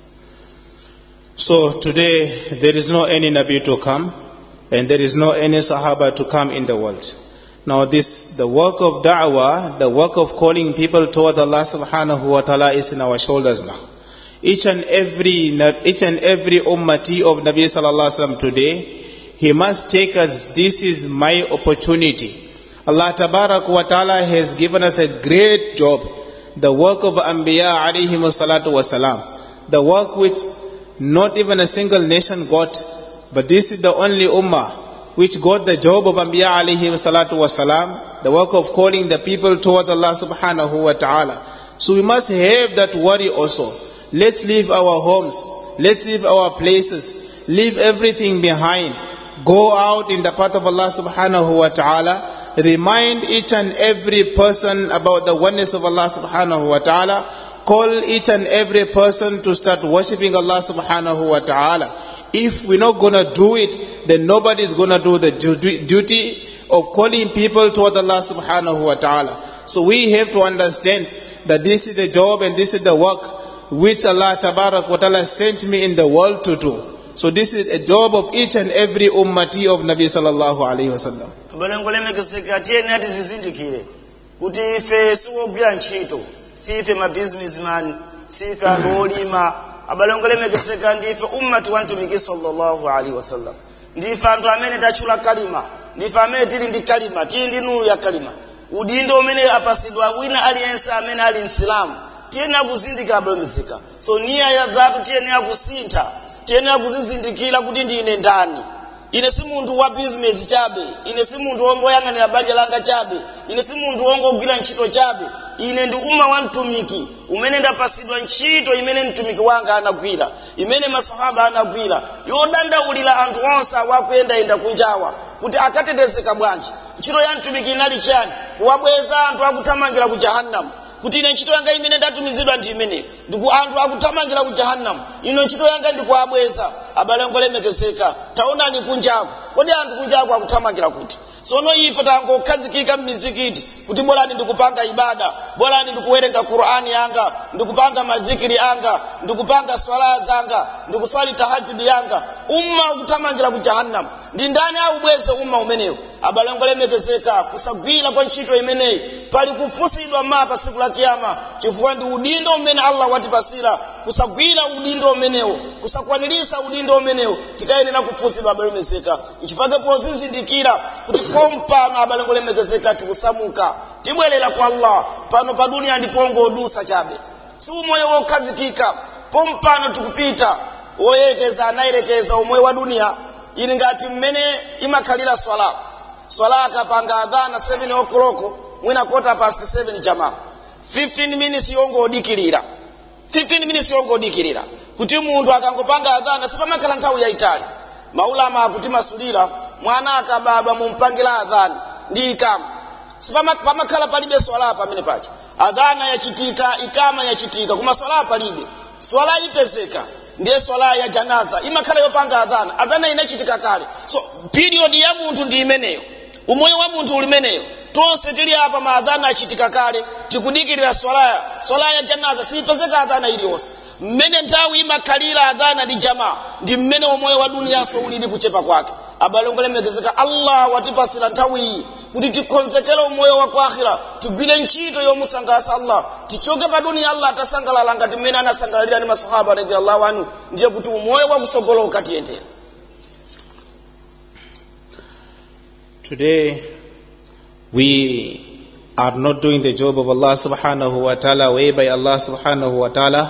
So today there is no any Nabi to come and there is no any Sahaba to come in the world. Now this, the work of da'wah, the work of calling people towards Allah subhanahu wa ta'ala is in our shoulders now. Each and every, each and every ummati of Nabi sallallahu alaihi wasallam today, he must take us, this is my opportunity. Allah tabarak wa ta'ala has given us a great job. The work of Anbiya alayhi salatu wa salam. The work which not even a single nation got, but this is the only ummah which got the job of Anbiya alayhi salatu wa salam, the work of calling the people towards Allah subhanahu wa ta'ala. So we must have that worry also. Let's leave our homes, let's leave our places, leave everything behind. Go out in the path of Allah subhanahu wa ta'ala. Remind each and every person about the oneness of Allah subhanahu wa ta'ala. Call each and every person to start worshipping Allah subhanahu wa ta'ala. If we're not going to do it, then nobody is going to do the duty of calling people toward Allah subhanahu wa ta'ala. So we have to understand that this is the job and this is the work which Allah tabarak wa ta'ala sent me in the world to do. So So this is a job of each and every ummati of Nabi sallallahu alayhi wa sallam. Abalongoleme keseka tieni ati zizindikire kuti ife siwogwira ntchito, si ife ma businessman, si ife anthu olima. Abalongoleme keseka ndife ummati wa mtumiki sallallahu alayhi wa sallam. Ndife anthu amene tachula kalima, ndife amene tili ndi kalima, tili ndi nuru ya kalima. Udindo umene apasidwa wina aliyense amene ali Msilamu, tieni akuzindikira abalomezeka. So nia ya zatu tieni akusintha, tieni akuzizindikira kuti ndine ndani. Ine si muntu wa business chabe, ine si muntu wongoyang'anira banja langa chabe, ine si muntu wongogwira ntchito chabe. Ine ndi umma wa mtumiki umene ndapasidwa ntchito imene mtumiki wanga anagwira, imene masahaba anagwira, yodandaulira anthu onse awakuyenda enda kunjawa kuti akatetezeka bwanji. Ntchito ya mtumiki inali chani? Kuwabweza anthu akuthamangira ku jahannam. Kuti ine ntchito yanga imene ndatumizidwa ndi imene ndiku anthu akuthamangira ku jahannam, ino ntchito yanga ndikuwabweza. Abale ngolemekezeka, taonani kunjako, kodi anthu kunjako akuthamangira kuti? Sono ife tangokhazikika m'mizikiti kuti bolani ndikupanga ibada, bolani ndikuwerenga Qur'ani yanga, ndikupanga madhikiri yanga, ndikupanga swala zanga, ndikuswali tahajjud yanga. Umma ukuthamangira ku jahannam. Ndi ndani aubweze umma umeneyo? Abale ngolemekezeka, kusagwira kwa ntchito imeneyi pali kufusidwa mapa siku la kiyama, chifukwa ndi udindo umene Allah watipasira. Kusagwira udindo umenewo, kusakwanirisa udindo umenewo, tikayenera kufusidwa abale ngolemekezeka. Ichifake pozizindikira kuti kompano abale ngolemekezeka tikusamuka, tibwerera kwa Allah. Pano pa dunia ndipongo odusa chabe, si umoyo wokhazikika. Pompano tikupita oyekeza anayerekeza umoyo wa dunia. Ili ngati mmene imakhalira swala. Swala akapanga adhana seven o'clock, mwina quarter past seven jamaa. fifteen minutes yongo odikirira. fifteen minutes yongo odikirira. Kuti munthu akangopanga adhana sipamakhala nthawi yaitali. Maulama akuti masulira mwana akababa mumpangira adhana ndi ikama. Sipamakhala palibe swala pamene pacha. Adhana yachitika, ikama yachitika, kuma swala palibe. Swala ipezeka ndiye swala ya janaza imakhala yopanga adhana. Adhana inachitika kale. So period ya munthu ndi imeneyo, umoyo wa munthu ulimeneyo. Tonse tili hapa maadhana achitika kale, tikudikirira swala swala ya janaza sipezeka adhana iliyonse. Mmene nthawi imakhalira adhana ndi jamaa, ndi mmene umoyo wa dunia so ulili kuchepa kwake. Abale ngolemekezeka, Allah watipasira nthawi kuti tikonzekere umoyo wa kwa akhira, tigwire ntchito yomusangalatsa Allah, tichoke pa dunia Allah atasangalala ngati mmene anasangalalira ndi masahaba radhiyallahu anhu. Ndiye kuti umoyo wa kusogolo ukatiyendera. Today we are not doing the job of Allah subhanahu wa ta'ala, whereby Allah subhanahu wa ta'ala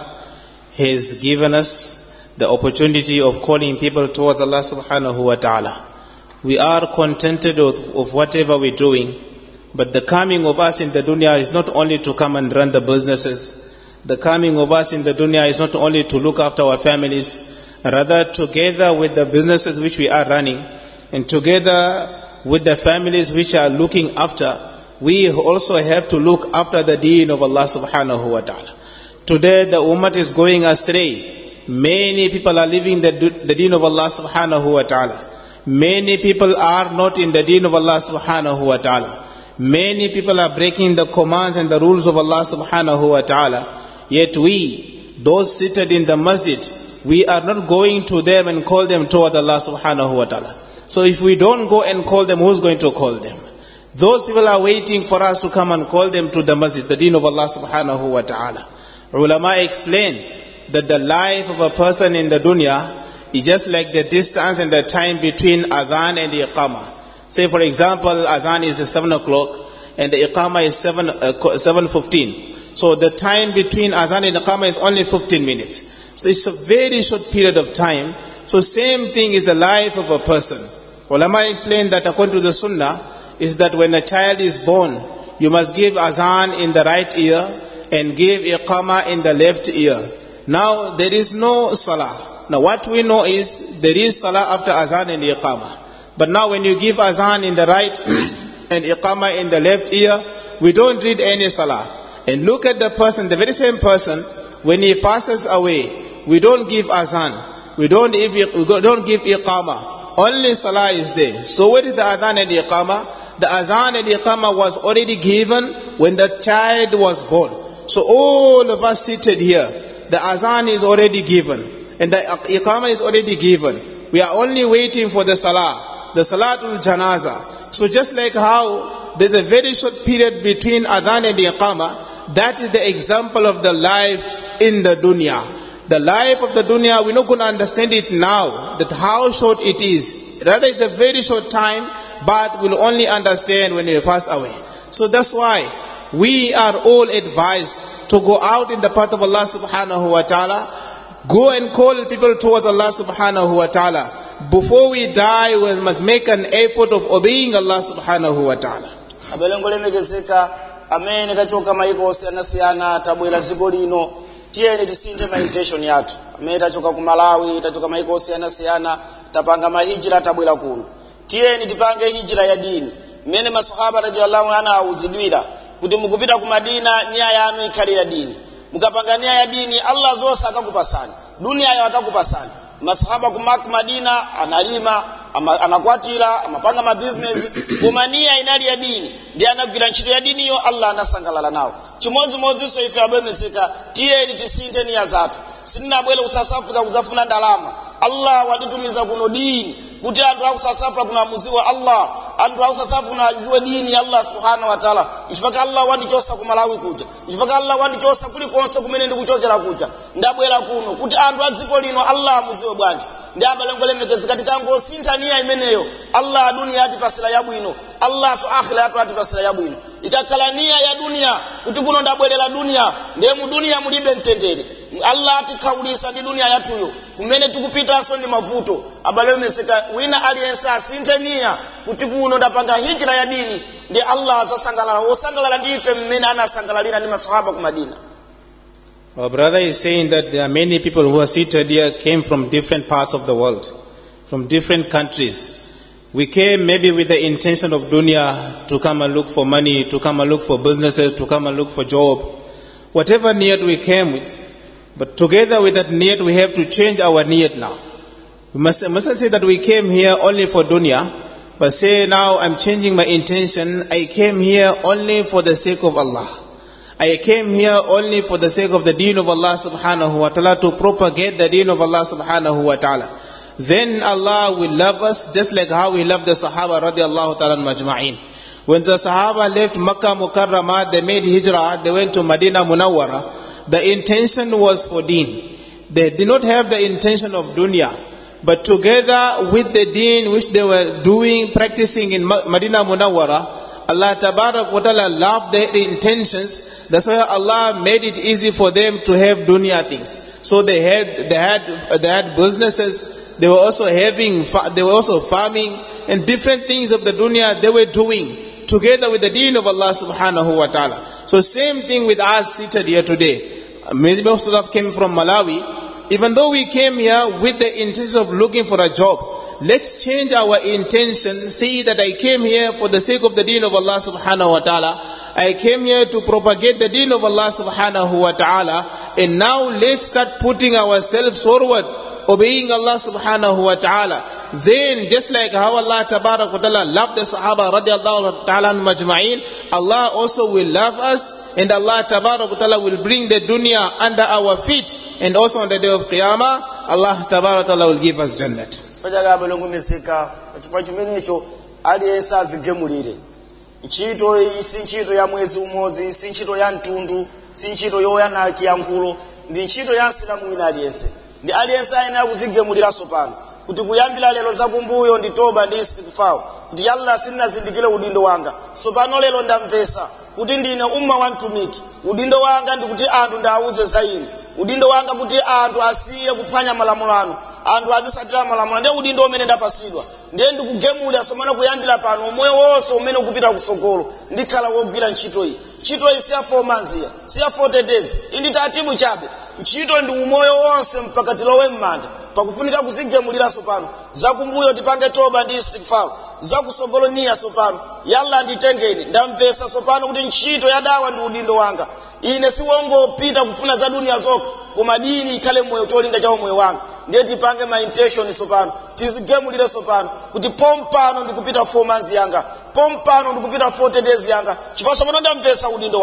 has given us the opportunity of calling people towards Allah subhanahu wa ta'ala. We are contented of, of whatever we're doing, but the coming of us in the dunya is not only to come and run the businesses. The coming of us in the dunya is not only to look after our families, rather together with the businesses which we are running, and together with the families which are looking after, we also have to look after the deen of Allah subhanahu wa ta'ala. Today the ummah is going astray. Many people are leaving the, the deen of Allah subhanahu wa ta'ala. Many people are not in the deen of Allah subhanahu wa ta'ala. Many people are breaking the commands and the rules of Allah subhanahu wa ta'ala. Yet we, those seated in the masjid, we are not going to them and call them toward Allah subhanahu wa ta'ala. So if we don't go and call them, who's going to call them? Those people are waiting for us to come and call them to the masjid, the deen of Allah subhanahu wa ta'ala. Ulama explain that the life of a person in the dunya is just like the distance and the time between adhan and the iqamah. Say for example, adhan is seven o'clock and the iqamah is seven, uh, seven fifteen. So the time between adhan and iqamah is only fifteen minutes. So it's a very short period of time. So same thing is the life of a person. Ulama explained that according to the sunnah, is that when a child is born, you must give azan in the right ear and give iqamah in the left ear. Now there is no salah. Now what we know is there is salah after azan and iqamah. But now when you give azan in the right and iqamah in the left ear, we don't read any salah. And look at the person, the very same person, when he passes away, we don't give azan, we don't give, we don't give iqamah. Only salah is there. So where is the adhan and iqamah? The azan and iqamah was already given when the child was born. So all of us seated here, the azan is already given. and the iqamah is already given. We are only waiting for the salah, the salatul janaza. So just like how there's a very short period between adhan and the iqamah, that is the example of the life in the dunya. The life of the dunya, we're not going to understand it now, that how short it is. Rather, it's a very short time, but we'll only understand when we pass away. So that's why we are all advised to go out in the path of Allah subhanahu wa ta'ala, go and call people towards Allah subhanahu wa ta'ala. Before we die, we must make an effort of obeying Allah subhanahu wa ta'ala. Abelengole megezeka amene tachoka maiko osiyana siyana tabwera dziko lino tiyeni tisinthe ma intention yathu amene tachoka ku Malawi tachoka maiko osiyana siyana tapanga mahijira tabwera kuno tiyeni tipange hijira ya dini mmene masahaba radhiyallahu anhu auzidwira kuti mukupita ku Madina nia yanu ikhale ya dini mukapanga nia ya dini Allah zonse akakupasani dunia yayo akakupasani masahaba ku Makka Madina analima anakwatira amapanga ma business kumania inali ya dini ndiye anagwira ntchito ya dini yo Allah anasangalala nawo chimozi mozi so ife abemeseka tiyeni tisinthe nia zathu sininabwele kusasafika kuzafuna ndalama Allah walitumiza kuno dini kuti anthu akusasafa kuna muziwa Allah anthu akusasafa kuna aziwe dini Allah subhanahu wa ta'ala ichifaka Allah wandichosa ku Malawi kuja ichifaka Allah wandichosa kuli konse kumene ndi kuchokera kuja ndabwera kuno kuti anthu adziko lino Allah muziwe bwanji ndi abalengole mekezi katika ngosintha nia imeneyo Allah dunia atipasira yabwino Allah so akhira atu atipasira yabwino ikakhala nia ya dunia kuti kuno ndabwerera dunia ndiye mu dunia mulibe mtendere Allah atikaulisa ndi dunia yatuyo kumene tikupita so ndi mavuto abalemeseka wina aliyense asinthe nia kuti kuno ndapanga hijra ya dini ndi Allah azasangalala osangalala ndife mmene anasangalalira ndi masahaba ku Madina. Our brother is saying that there are many people who are seated here came from different parts of the world, from different countries. We came maybe with the intention of dunya, to come and look for money, to come and look for businesses, to come and look for job. Whatever niyat we came with. But together with that niyat, we have to change our niyat now. We must, mustn't say that we came here only for dunya, but say now I'm changing my intention. I came here only for the sake of Allah. I came here only for the sake of the deen of Allah subhanahu wa ta'ala, to propagate the deen of Allah subhanahu wa ta'ala. Then Allah will love us just like how He loved the Sahaba radiallahu ta'ala majma'in. When the Sahaba left Makkah Mukarramah, they made hijrah, they went to Madinah Munawwara. The intention was for deen. They did not have the intention of dunya. But together with the deen which they were doing, practicing in Madinah Munawwara, Allah Tabarak wa Ta'ala loved their intentions. That's why Allah made it easy for them to have dunya things. So they had, they had, they had businesses. They were also having, they were also farming and different things of the dunya they were doing together with the deen of Allah Subhanahu wa Ta'ala. So same thing with us seated here today. Many of us came from Malawi. Even though we came here with the intention of looking for a job, let's change our intention. See that I came here for the sake of the deen of Allah subhanahu wa ta'ala. I came here to propagate the deen of Allah subhanahu wa ta'ala. And now let's start putting ourselves forward, obeying Allah subhanahu wa ta'ala. Then just like how Allah tabarak wa ta'ala loved the Sahaba radiallahu ta'ala majma'in, Allah also will love us, and Allah tabarak wa ta'ala will bring the dunya under our feet. And also on the day of Qiyamah, Allah tabarak wa ta'ala will give us Jannat. Pajaga balongo meseka chifukwa chimenecho aliyense azigemulire ntchito isi ntchito ya mwezi umodzi si ntchito ya mtundu si ntchito yoyana chiyankhulo ndi ntchito ya nsilamu ina aliyense ndi aliyense ayenera kuzigemuliranso pano kuti kuyambira lero zakumbuyo ndi toba ndi istighfar kuti Allah sinazindikire udindo wanga so pano lero ndamvesa kuti ndine umma wa mtumiki udindo wanga ndi kuti anthu ndauze za inu udindo wanga kuti anthu asiye kuphwanya malamulo anu anthu azisatira malamulo ndi udindo umene ndapasidwa ndiye ndikugemula somana kuyambira pano moyo wonse umene ukupita kusogolo ndikhala wogwira ntchito iyi ntchito iyi siya four months ya siya forty days indi tatibu chabe ntchito ndi umoyo wonse mpaka tilowe m'manda pakufunika kuzigemulira sopano zakumbuyo tipange toba ndi istighfar zakusogolo niya sopano yalla nditengeni ndamvesa sopano kuti ntchito ya dawa ndi udindo wanga ine siwongopita kufuna za dunia zoka koma dini ikhale moyo tolinga chawo moyo wanga ndiye tipange ma intention sopano tizigemulire sopano kuti pompano ndikupita four months yanga pompano ndikupita forty days yanga chipaso pano ndamvesa udindo wanga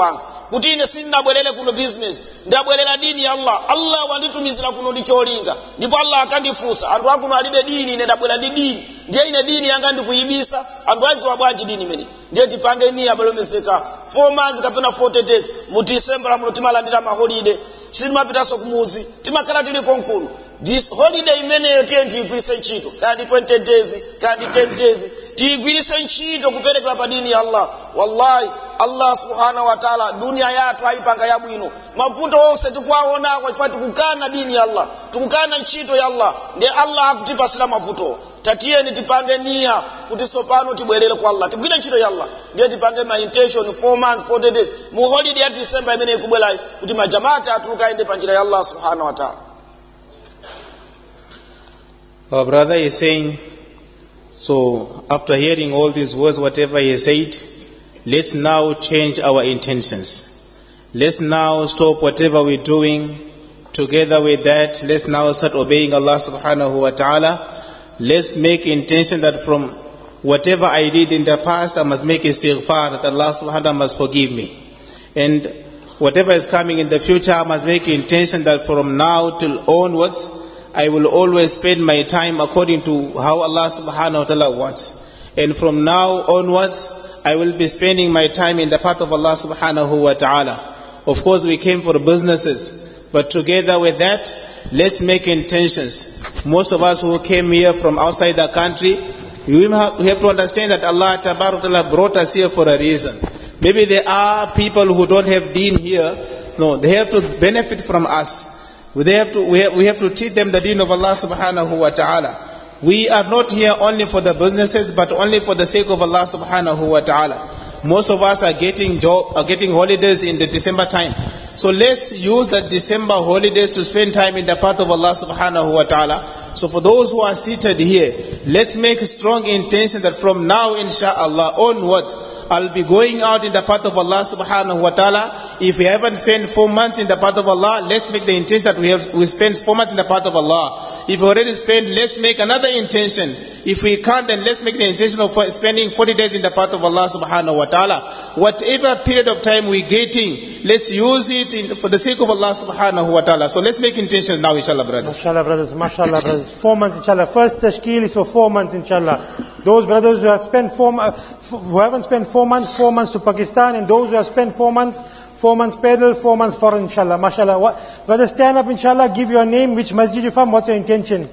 kuti ine sindabwerere kuno business, ndabwerera dini ya Allah. Allah wanditumizira kuno ndicholinga. Ndipo Allah akandifunsa, anthu akuno alibe dini, ine ndabwera ndi dini. Ndiye ine dini yanga ndikuyibisa, anthu aziwa bwanji dini imene. Ndiye tipange ni abalomezeka four months kapena forty days mu December muno timalandira ma holiday. Sitimapitaso kumuzi, timakhala tili konkulu. This holiday imeneyo tiye tigwiritse ntchito, kandi twenty days, kandi ten days, tigwiritse ntchito kuperekera pa dini ya Allah. Wallahi Allah subhanahu wa ta'ala dunia yathu ayipanga yabwino. Mavuto onse tikwaona kwa chifukwa tikukana dini ya Allah, tukukana ntchito ya Allah, ndiye Allah akutipasira mavuto. Tatiyeni tipange nia kuti sopano tibwerere kwa Allah, tigwire ntchito ya Allah. Ndiye tipange ma intention four months forty days mu holiday ya December imene ikubwera kuti majamata atulukaende pa njira ya Allah subhanahu wa ta'ala. Our brother is saying, so after hearing all these words, whatever he said, let's now change our intentions. Let's now stop whatever we're doing. Together with that, let's now start obeying Allah subhanahu wa ta'ala. Let's make intention that from whatever I did in the past, I must make istighfar, that Allah subhanahu wa ta'ala must forgive me. And whatever is coming in the future, I must make intention that from now till onwards, I will always spend my time according to how Allah subhanahu wa ta'ala wants. And from now onwards, I will be spending my time in the path of Allah subhanahu wa ta'ala. Of course, we came for businesses, but together with that, let's make intentions. Most of us who came here from outside the country, we have to understand that Allah tabarak wa ta'ala brought us here for a reason. Maybe there are people who don't have deen here. No, they have to benefit from us. They have to, we, have, we have to teach them the deen of Allah subhanahu wa ta'ala. We are not here only for the businesses, but only for the sake of Allah subhanahu wa ta'ala. Most of us are getting job, are getting holidays in the December time. So let's use the December holidays to spend time in the path of Allah subhanahu wa ta'ala. So for those who are seated here, let's make a strong intention that from now inshallah onwards, I'll be going out in the path of Allah subhanahu wa ta'ala. If we haven't spent four months in the path of Allah, let's make the intention that we have we spent four months in the path of Allah. If we already spent, let's make another intention. If we can't, then let's make the intention of spending forty days in the path of Allah subhanahu wa ta'ala. Whatever period of time we're getting, let's use it in, for the sake of Allah subhanahu wa ta'ala. So let's make intentions now, inshallah, brothers. Mashallah, brothers. Mashallah, brothers. Four months, inshallah. First tashkeel is for four months, inshallah. Those brothers who have spent four, uh, who haven't spent four months, four months to Pakistan, and those who have spent four months, four months pedal, four months foreign, inshallah. Mashallah. What, brother, stand up, inshallah. Give your name. Which masjid you from? What's your intention?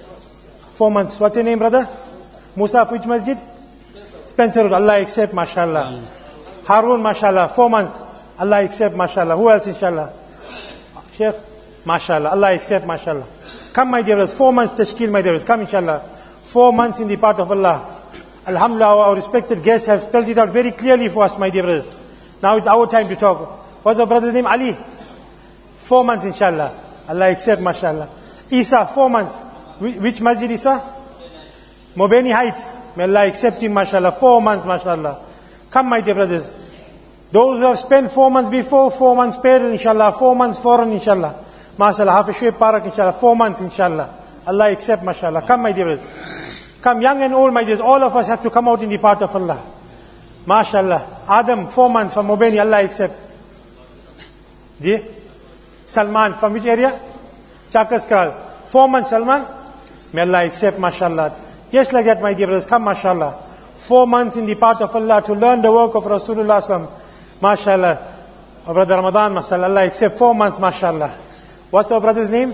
Four months. What's your name, brother? Musa, which masjid? Spencer. Allah accept, mashallah. Harun, mashallah. Four months. Allah accept, mashallah. Who else, inshallah? Sheikh? Mashallah. Allah accept, mashallah. Come, my dear brothers. Four months tashkil, my dear brothers. Come, inshallah. Four months in the path of Allah. Alhamdulillah, our respected guests have spelled it out very clearly for us, my dear brothers. Now it's our time to talk. What's our brother's name? Ali. Four months, inshallah. Allah accept, mashallah. Isa, four months. Which masjid, Isa? Mobeni Heights. May Allah accept him, mashallah. Four months, mashallah. Come, my dear brothers. Those who have spent four months before, four months paid, inshallah. Four months foreign, inshallah. Mashallah. Half a Shoaib Parak, inshallah. Four months, inshallah. Allah accept, mashallah. Come, my dear brothers. Come, young and old, my dears. All of us have to come out in the path of Allah. Mashallah. Adam, four months from Mobeni, Allah accept. Ji? Salman, from which area? Chakaskral. Four months, Salman. May Allah accept, mashallah. Just like that, my dear brothers. Come, mashallah. Four months in the path of Allah to learn the work of Rasulullah sallam. Mashallah. Our brother Ramadan, mashallah. Allah accept. Four months, mashallah. What's our brother's name?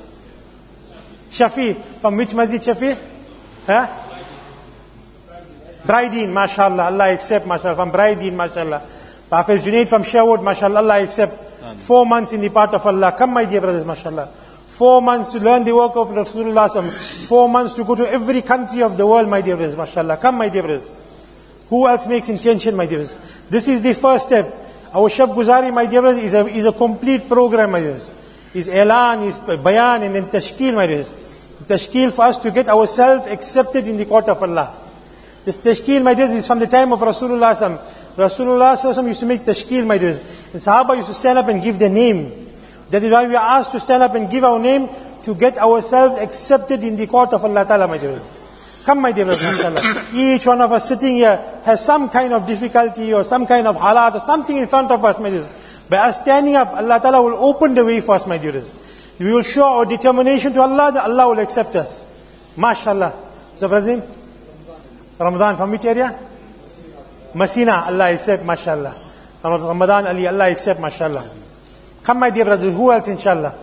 Shafi. From which masjid, Shafi? Huh? Bridin, mashallah. Allah accept, mashallah. From Bridin, mashallah. Hafiz Junaid from Sherwood, mashallah. Allah accept. Four months in the path of Allah. Come, my dear brothers, mashallah. Four months to learn the work of Rasulullah sallam. Four months to go to every country of the world, my dear brothers, mashallah. Come, my dear brothers. Who else makes intention, my dear brothers? This is the first step. Our Shab Guzari, my dear brothers, is a, is a complete program, my dear brothers. Is Elan, is Bayan, and then Tashkil, my dear brothers. Tashkil for us to get ourselves accepted in the court of Allah. This Tashkil, my dear brothers, is from the time of Rasulullah sallam. Rasulullah sallam used to make Tashkil, my dear brothers. And Sahaba used to stand up and give their name. That is why we are asked to stand up and give our name to get ourselves accepted in the court of Allah Ta'ala, my dear brothers. Come, my dear brothers, mashallah. Each one of us sitting here has some kind of difficulty or some kind of halat or something in front of us, my dear brothers. By us standing up, Allah Ta'ala will open the way for us, my dears. We will show our determination to Allah, that Allah will accept us. MashaAllah. What's the brother's name? Ramadan. From which area? Masina. Allah accept, MashaAllah. Ramadan Ali. Allah accept, MashaAllah. Come, my dear brothers. Who else, inshallah?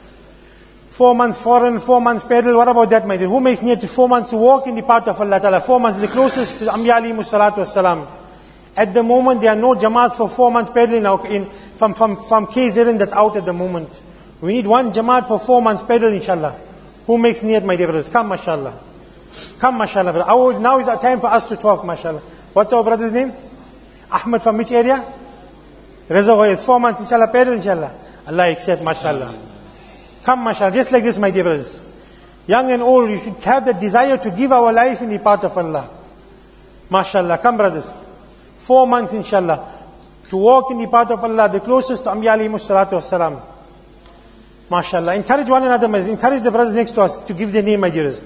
Four months foreign, four months pedal. What about that, my dear? Who makes near to four months to walk in the path of Allah Ta'ala? Four months is the closest to Anbiya alayhimu salatu wassalam. At the moment, there are no jamaats for four months pedaling in, from, from, from K Z N that's out at the moment. We need one jamaat for four months pedal, inshallah. Who makes niyat, my dear brothers? Come, mashallah. Come, mashallah. Brother. Our, now is our time for us to talk, mashallah. What's our brother's name? Ahmed, from which area? Reservoir. Four months, inshallah, pedal, inshallah. Allah accept, mashallah. Come, mashallah. Just like this, my dear brothers. Young and old, you should have the desire to give our life in the path of Allah. Mashallah. Come, brothers. Four months, inshallah. To walk in the path of Allah, the closest to Anbiya alayhimu salatu wassalam. MashaAllah. Encourage one another, encourage the brothers next to us to give their name, my dears.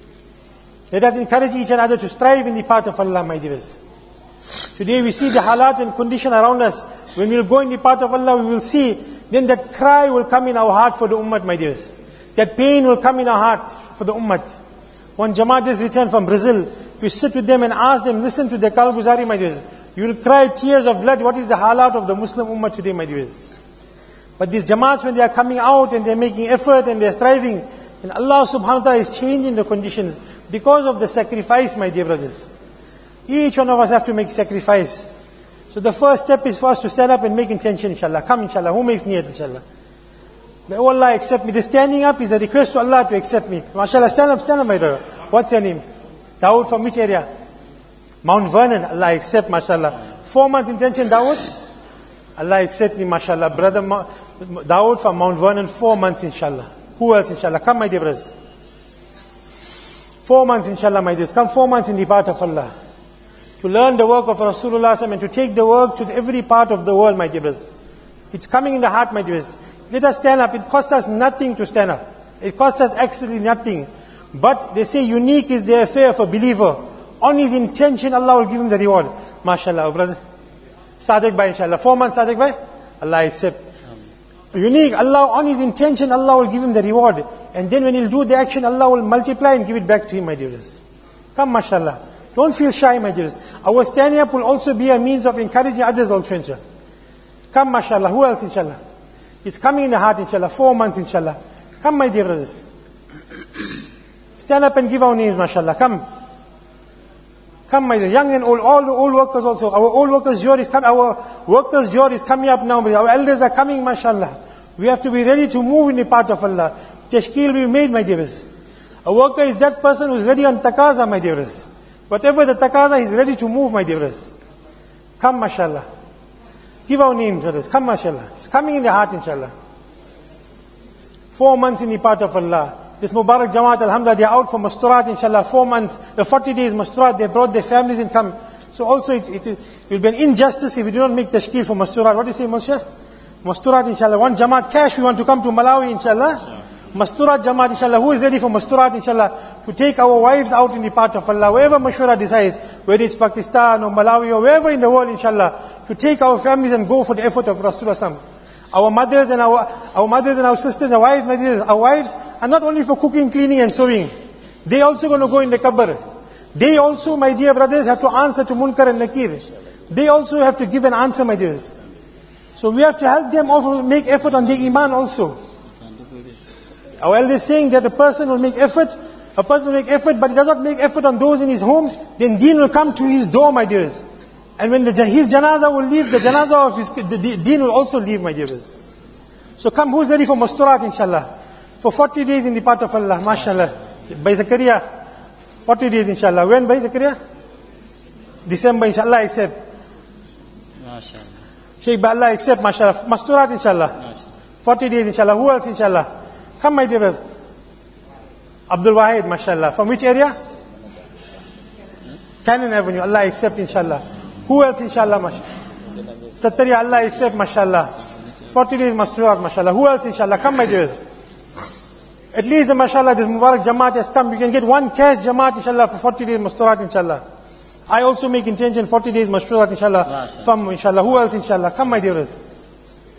Let us encourage each other to strive in the path of Allah, my dears. Today we see the halat and condition around us. When we will go in the path of Allah, we will see, then that cry will come in our heart for the ummah, my dears. That pain will come in our heart for the ummah. One Jamaat just returned from Brazil. If you sit with them and ask them, listen to the Kalguzari, my dears, you will cry tears of blood. What is the halat of the Muslim ummah today, my dears? But these Jamaats, when they are coming out and they are making effort and they are striving, and Allah subhanahu wa ta'ala is changing the conditions because of the sacrifice, my dear brothers. Each one of us have to make sacrifice. So the first step is for us to stand up and make intention, inshallah. Come, inshallah. Who makes niyat, inshallah? May Allah accept me. The standing up is a request to Allah to accept me. MashaAllah, stand up, stand up, my brother. What's your name? Dawood, from which area? Mount Vernon. Allah accept, MashaAllah. Four months intention, Dawood? Allah accept me, MashaAllah. Brother Dawood from Mount Vernon, four months, inshallah. Who else, inshallah? Come, my dear brothers. Four months, inshallah, my dears. Come, four months in the path of Allah. To learn the work of Rasulullah and to take the work to every part of the world, my dear brothers. It's coming in the heart, my dears. Let us stand up. It costs us nothing to stand up. It costs us absolutely nothing. But they say unique is the affair of a believer. On his intention, Allah will give him the reward. MashaAllah, brother. Sadiq Bhai, inshallah. Four months, Sadiq Bhai. Allah accept. Unique. Allah, on his intention, Allah will give him the reward. And then when he'll do the action, Allah will multiply and give it back to him, my dears. Come, mashallah. Don't feel shy, my dears. Our standing up will also be a means of encouraging others also, inshallah. Come, mashallah. Who else, inshallah? It's coming in the heart, inshallah. Four months, inshallah. Come, my dear brothers. Stand up and give our names, mashallah. Come. Come, my dear, young and old, all the old workers also. Our old workers' jour is coming. Our workers' jour is coming up now. Our elders are coming, mashallah. We have to be ready to move in the path of Allah. Tashkeel will be made, my dears. A worker is that person who is ready on taqaza, my dears. Whatever the taqaza, he is ready to move, my dears. Come, mashallah. Give our names, brothers. Come, mashallah. It's coming in the heart, inshallah. Four months in the path of Allah. This Mubarak Jamaat, alhamdulillah, they are out for Masturat, inshallah, four months, the forty days Masturat, they brought their families and come. So also it, it, it will be an injustice if we do not make tashkeel for Masturat. What do you say, Moshe? Masturat, inshallah. One Jamaat cash, we want to come to Malawi, inshallah. Masturat Jamaat, inshallah. Who is ready for Masturat, inshallah? To take our wives out in the path of Allah. Wherever Mashura decides, whether it's Pakistan or Malawi or wherever in the world, inshallah. To take our families and go for the effort of Rasulullah. Our mothers and our, our mothers and our sisters, our wives, my dear, our wives are not only for cooking, cleaning and sewing. They also going to go in the qabr. They also, my dear brothers, have to answer to Munkar and Nakir. They also have to give an answer, my dears. So we have to help them also make effort on their iman also. Our elders saying that a person will make effort, a person will make effort, but he does not make effort on those in his home, then deen will come to his door, my dears. And when the, his janaza will leave, the janaza of his, the, the deen will also leave, my dears. So come, who's ready for Masturat, inshallah? For forty days in the path of Allah, mashallah. By Zakaria, forty days, inshallah. When by Zakaria? December, inshallah, accept. MashaAllah. Sheikh, by Allah, accept, mashallah. Masturat, inshallah. forty days, inshallah. Who else, inshallah? Come, my dear brothers. Abdul Wahid, mashallah. From which area? Cannon Avenue. Allah accept, inshallah. Who else, inshallah, mashallah? Satariya, Allah accept, mashallah. forty days Masturat, mashallah. Who else, inshallah? Come, my dears. At least, the mashallah, this Mubarak Jamaat has come. You can get one cash Jamaat, inshallah, for forty days Masturat, inshallah. I also make intention forty days Masturat, inshallah. From, inshallah. Who else, inshallah? Come, my dears.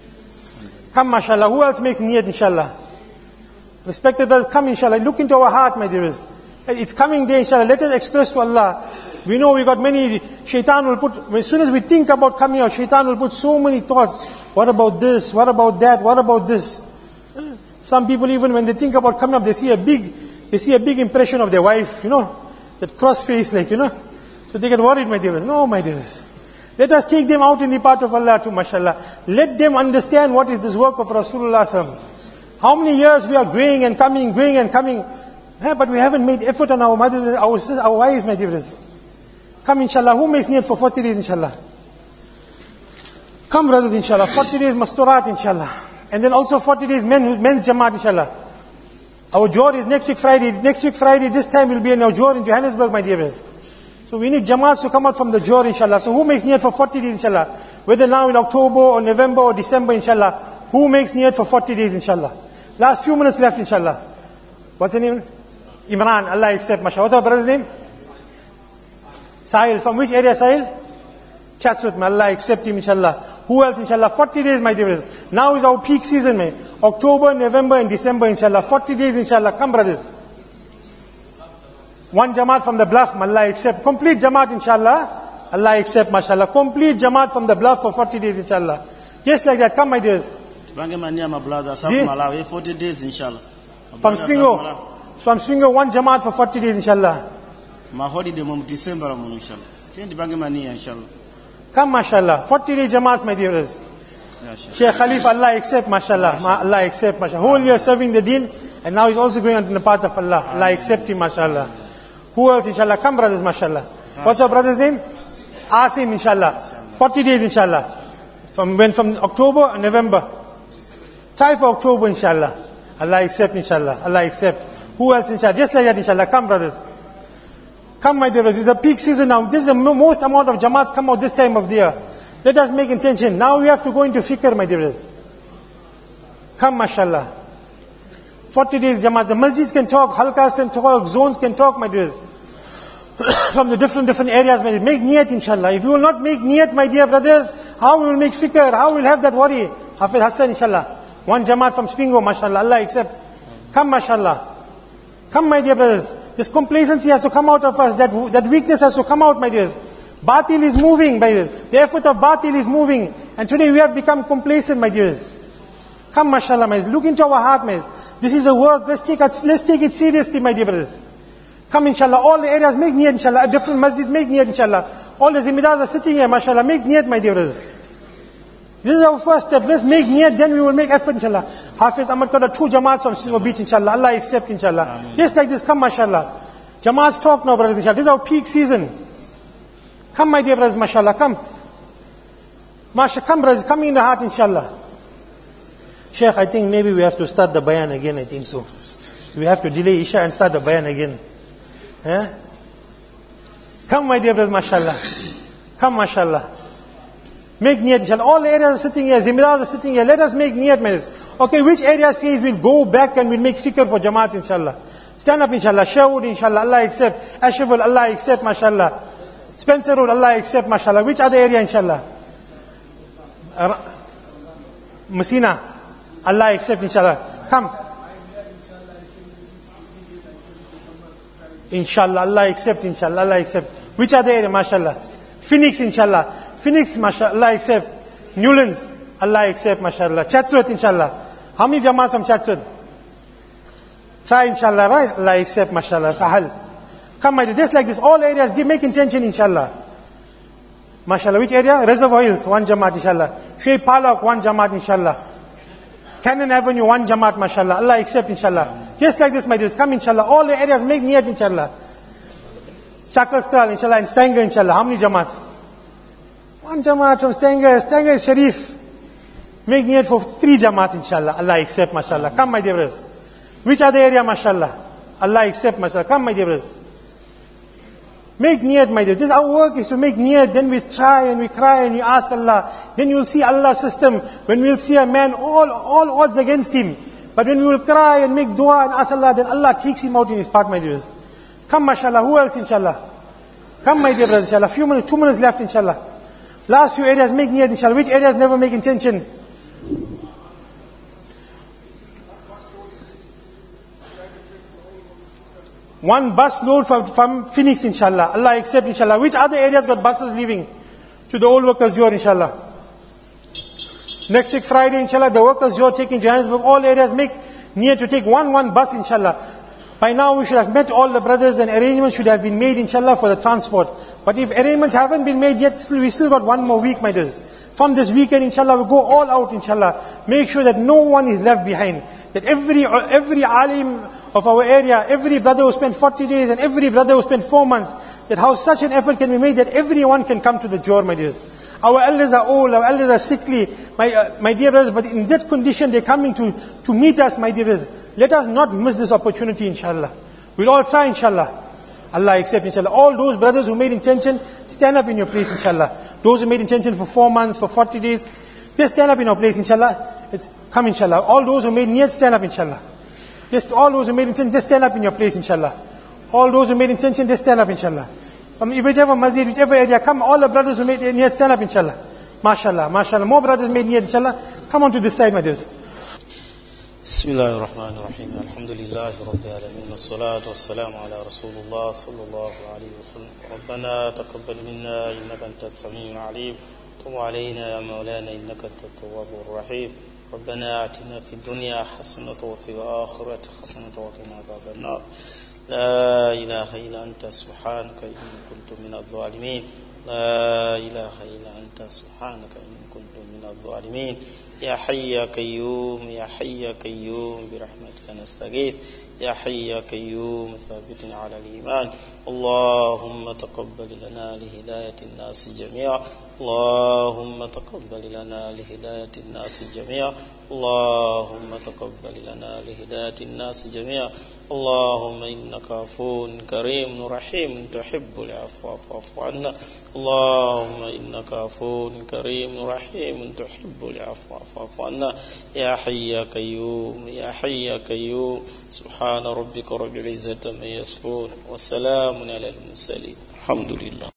Come, mashallah. Who else makes niyat, inshallah? Respected brothers, come, inshallah. Look into our heart, my dearest. It's coming there, inshallah. Let us express to Allah. We know we got many, shaitan will put, as soon as we think about coming out, shaitan will put so many thoughts. What about this? What about that? What about this? Some people, even when they think about coming up, they see a big, they see a big impression of their wife, you know, that cross face, like, you know. So they get worried, my dearest. No, my dearest. Let us take them out in the path of Allah too, mashallah. Let them understand what is this work of Rasulullah sallallahu alaihi wasallam. How many years we are going and coming, going and coming. Yeah, but we haven't made effort on our mothers, our sisters, our wives, my dearest. Come, inshallah. Who makes niyat for forty days, inshallah? Come, brothers, inshallah. forty days masturat, inshallah. And then also forty days men, men's jamaat, inshallah. Our Johor is next week Friday. Next week Friday, this time we'll be in our Johor in Johannesburg, my dearest. So we need jamaats to come out from the Johor, inshallah. So who makes niyat for forty days, inshallah? Whether now in October or November or December, inshallah. Who makes niyat for forty days, inshallah? Last few minutes left, inshallah. What's the name? Imran. Allah accept, mashallah. What's our brother's name? Sahil. From which area, Sahil? Chatsworth. May Allah accept him, inshallah. Who else, inshallah? forty days, my dearest. Now is our peak season, man. October, November and December, inshallah. forty days, inshallah. Come, brothers. One jamaat from the bluff, may Allah accept. Complete jamaat, inshallah. Allah accept, mashallah. Complete jamaat from the bluff for forty days, inshallah. Just like that. Come, my dears. Tupange mania, my brother. South Malawi, forty days, inshallah. From Springo. From Springo, one jamaat for forty days, inshallah. My holiday, mom, December, inshallah. Tupange mania, inshallah. Come, mashallah. forty day jamaats, my dears. Yeah, Sheikh Khalif, Allah accept, mashallah. Ma, Allah accept, mashallah. Whole year serving the deen, and now he's also going on the path of Allah. Allah accept him, mashallah. Who else, inshallah? Come, brothers, mashallah. What's our brother's name? Asim, inshallah. forty days, inshallah. From when? From October and November. Try for October, inshallah. Allah accept, inshallah. Allah accept. Who else, inshallah? Just like that, inshallah. Come, brothers. Come, my dear brothers. It's a peak season now. This is the most amount of jamaats come out this time of the year. Let us make intention. Now we have to go into fikr, my dear brothers. Come, mashallah. forty days jamaat. The masjids can talk, halkas can talk, zones can talk, my dears. From the different, different areas, my dears. Make niyat, inshallah. If you will not make niyat, my dear brothers, how we will make fikr? How we will have that worry? Hafiz Hassan, inshallah. One jamaat from Spingo, mashallah. Allah accept. Come, mashallah. Come, my dear brothers. This complacency has to come out of us. That, that weakness has to come out, my dears. Batil is moving, my dears. The effort of batil is moving. And today we have become complacent, my dears. Come, mashallah, my dears. Look into our heart, my dears. This is a work. Let's take it, let's take it seriously, my dear brothers. Come, inshallah. All the areas, make niyat, inshallah. Different masjids, make niyat, inshallah. All the zimidars are sitting here, mashallah. Make niyat, my dear brothers. This is our first step. Let's make niyat, then we will make effort, inshallah. Hafiz Ahmad got two jamaats from Singo Beach, inshallah. Allah accept, inshallah. Amen. Just like this, come, mashallah. Jamaats talk now, brothers, inshallah. This is our peak season. Come, my dear brothers, mashallah. Come. Mashallah, come, brothers. Come in the heart, inshallah. Sheikh, I think maybe we have to start the bayan again, I think so. We have to delay Isha and start the bayan again. Eh? Come, my dear brothers, mashallah. Come, mashallah. Make niyat, inshallah. All the areas are sitting here, zimidars are sitting here. Let us make niyat, my dears. Okay, which area says we'll go back and we'll make fikr for Jamaat, inshallah? Stand up, inshallah. Sherwood, inshallah. Allah accept. Ashraful, Allah accept, mashallah. Spencer Road, Allah accept, mashallah. Which other area, inshallah? Messina. Allah accept, inshallah. Come. Inshallah, Allah accept, inshallah, Allah accept. Which other area, mashallah? Phoenix, inshallah. Phoenix, mashallah, Allah accept. Newlands, Allah accept, mashallah. Chatsworth, inshallah. How many jamaats from Chatsworth? Try, inshallah, right? Allah accept, mashallah. Sahal. Come, my dear, just like this. All areas, give, make intention, inshallah. Mashallah. Which area? Reservoir Hills, one jamaat, inshallah. Shay Palak, one jamaat, inshallah. Cannon Avenue, one jamaat, mashallah. Allah accept, inshallah. Just like this, my dears. Come, inshallah. All the areas, make niyat, inshallah. Chakrastal, inshallah, and Stanger, inshallah. How many jamaats? One jamaat from Stanger. Stanger is Sharif. Make niyat for three jamaat, inshallah. Allah accept, mashallah. Come, my dear brothers. Which other area, mashallah? Allah accept, mashallah. Come, my dear brothers. Make niyat, my dear. This our work is to make niyat. Then we try and we cry and we ask Allah. Then you will see Allah's system. When we will see a man, all, all odds against him. But when we will cry and make dua and ask Allah, then Allah takes him out in his path, my dears. Come, mashallah. Who else, inshallah? Come, my dear brothers, inshallah. Few minutes, two minutes left, inshallah. Last few areas, make niyat, inshallah. Which areas never make intention? One bus load from, from Phoenix, inshallah. Allah accept, inshallah. Which other areas got buses leaving to the old workers' Johor, inshallah? Next week, Friday, inshallah, the workers' Johor taking Johannesburg, all areas make near to take one, one bus, inshallah. By now, we should have met all the brothers and arrangements should have been made, inshallah, for the transport. But if arrangements haven't been made yet, we still got one more week, my dears. From this weekend, inshallah, we'll go all out, inshallah. Make sure that no one is left behind. That every, every alim of our area, every brother who spent forty days and every brother who spent four months, that how such an effort can be made that everyone can come to the Johor, my dears. Our elders are old, our elders are sickly, my, uh, my dear brothers, but in that condition they're coming to, to meet us, my dear brothers. Let us not miss this opportunity, inshallah. We'll all try, inshallah. Allah accept, inshallah. All those brothers who made intention, stand up in your place, inshallah. Those who made intention for four months, for forty days, just stand up in your place, inshallah. It's, come, inshallah. All those who made niyat, stand up, inshallah. Just all those who made intention, just stand up in your place, inshallah. All those who made intention, just stand up, inshallah. From whichever masjid, whichever area, come, all the brothers who made niyat, stand up, inshallah. MashaAllah, MashaAllah. More brothers made niyat, inshallah. Come on to this side, my dears. بسم الله الرحمن الرحيم الحمد لله رب العالمين والصلاة والسلام على رسول الله صلى الله عليه وسلم ربنا تقبل منا إنك أنت السميع العليم تب علينا يا مولانا إنك أنت التواب الرحيم ربنا آتنا في الدنيا حسنة وفي الآخرة حسنة وقنا عذاب النار لا إله إلا أنت سبحانك إني كنت من الظالمين لا إله إلا أنت سبحانك إني كنت من الظالمين يا حي يا قيوم يا حي يا قيوم برحمتك نستغيث يا حي يا قيوم ثابتنا على الإيمان اللهم تقبل لنا لهداية الناس جميعا اللهم تقبل لنا لهداية الناس جميعا اللهم تقبل لنا لهداية الناس جميعا اللهم إنك عفو كريم رحيم تحب العفو فاعف عنا اللهم إنك عفو كريم رحيم تحب العفو فاعف عنا يا حي يا قيوم يا حي يا قيوم سبحان ربك رب العزة عما يصفون والسلام على المرسلين الحمد لله.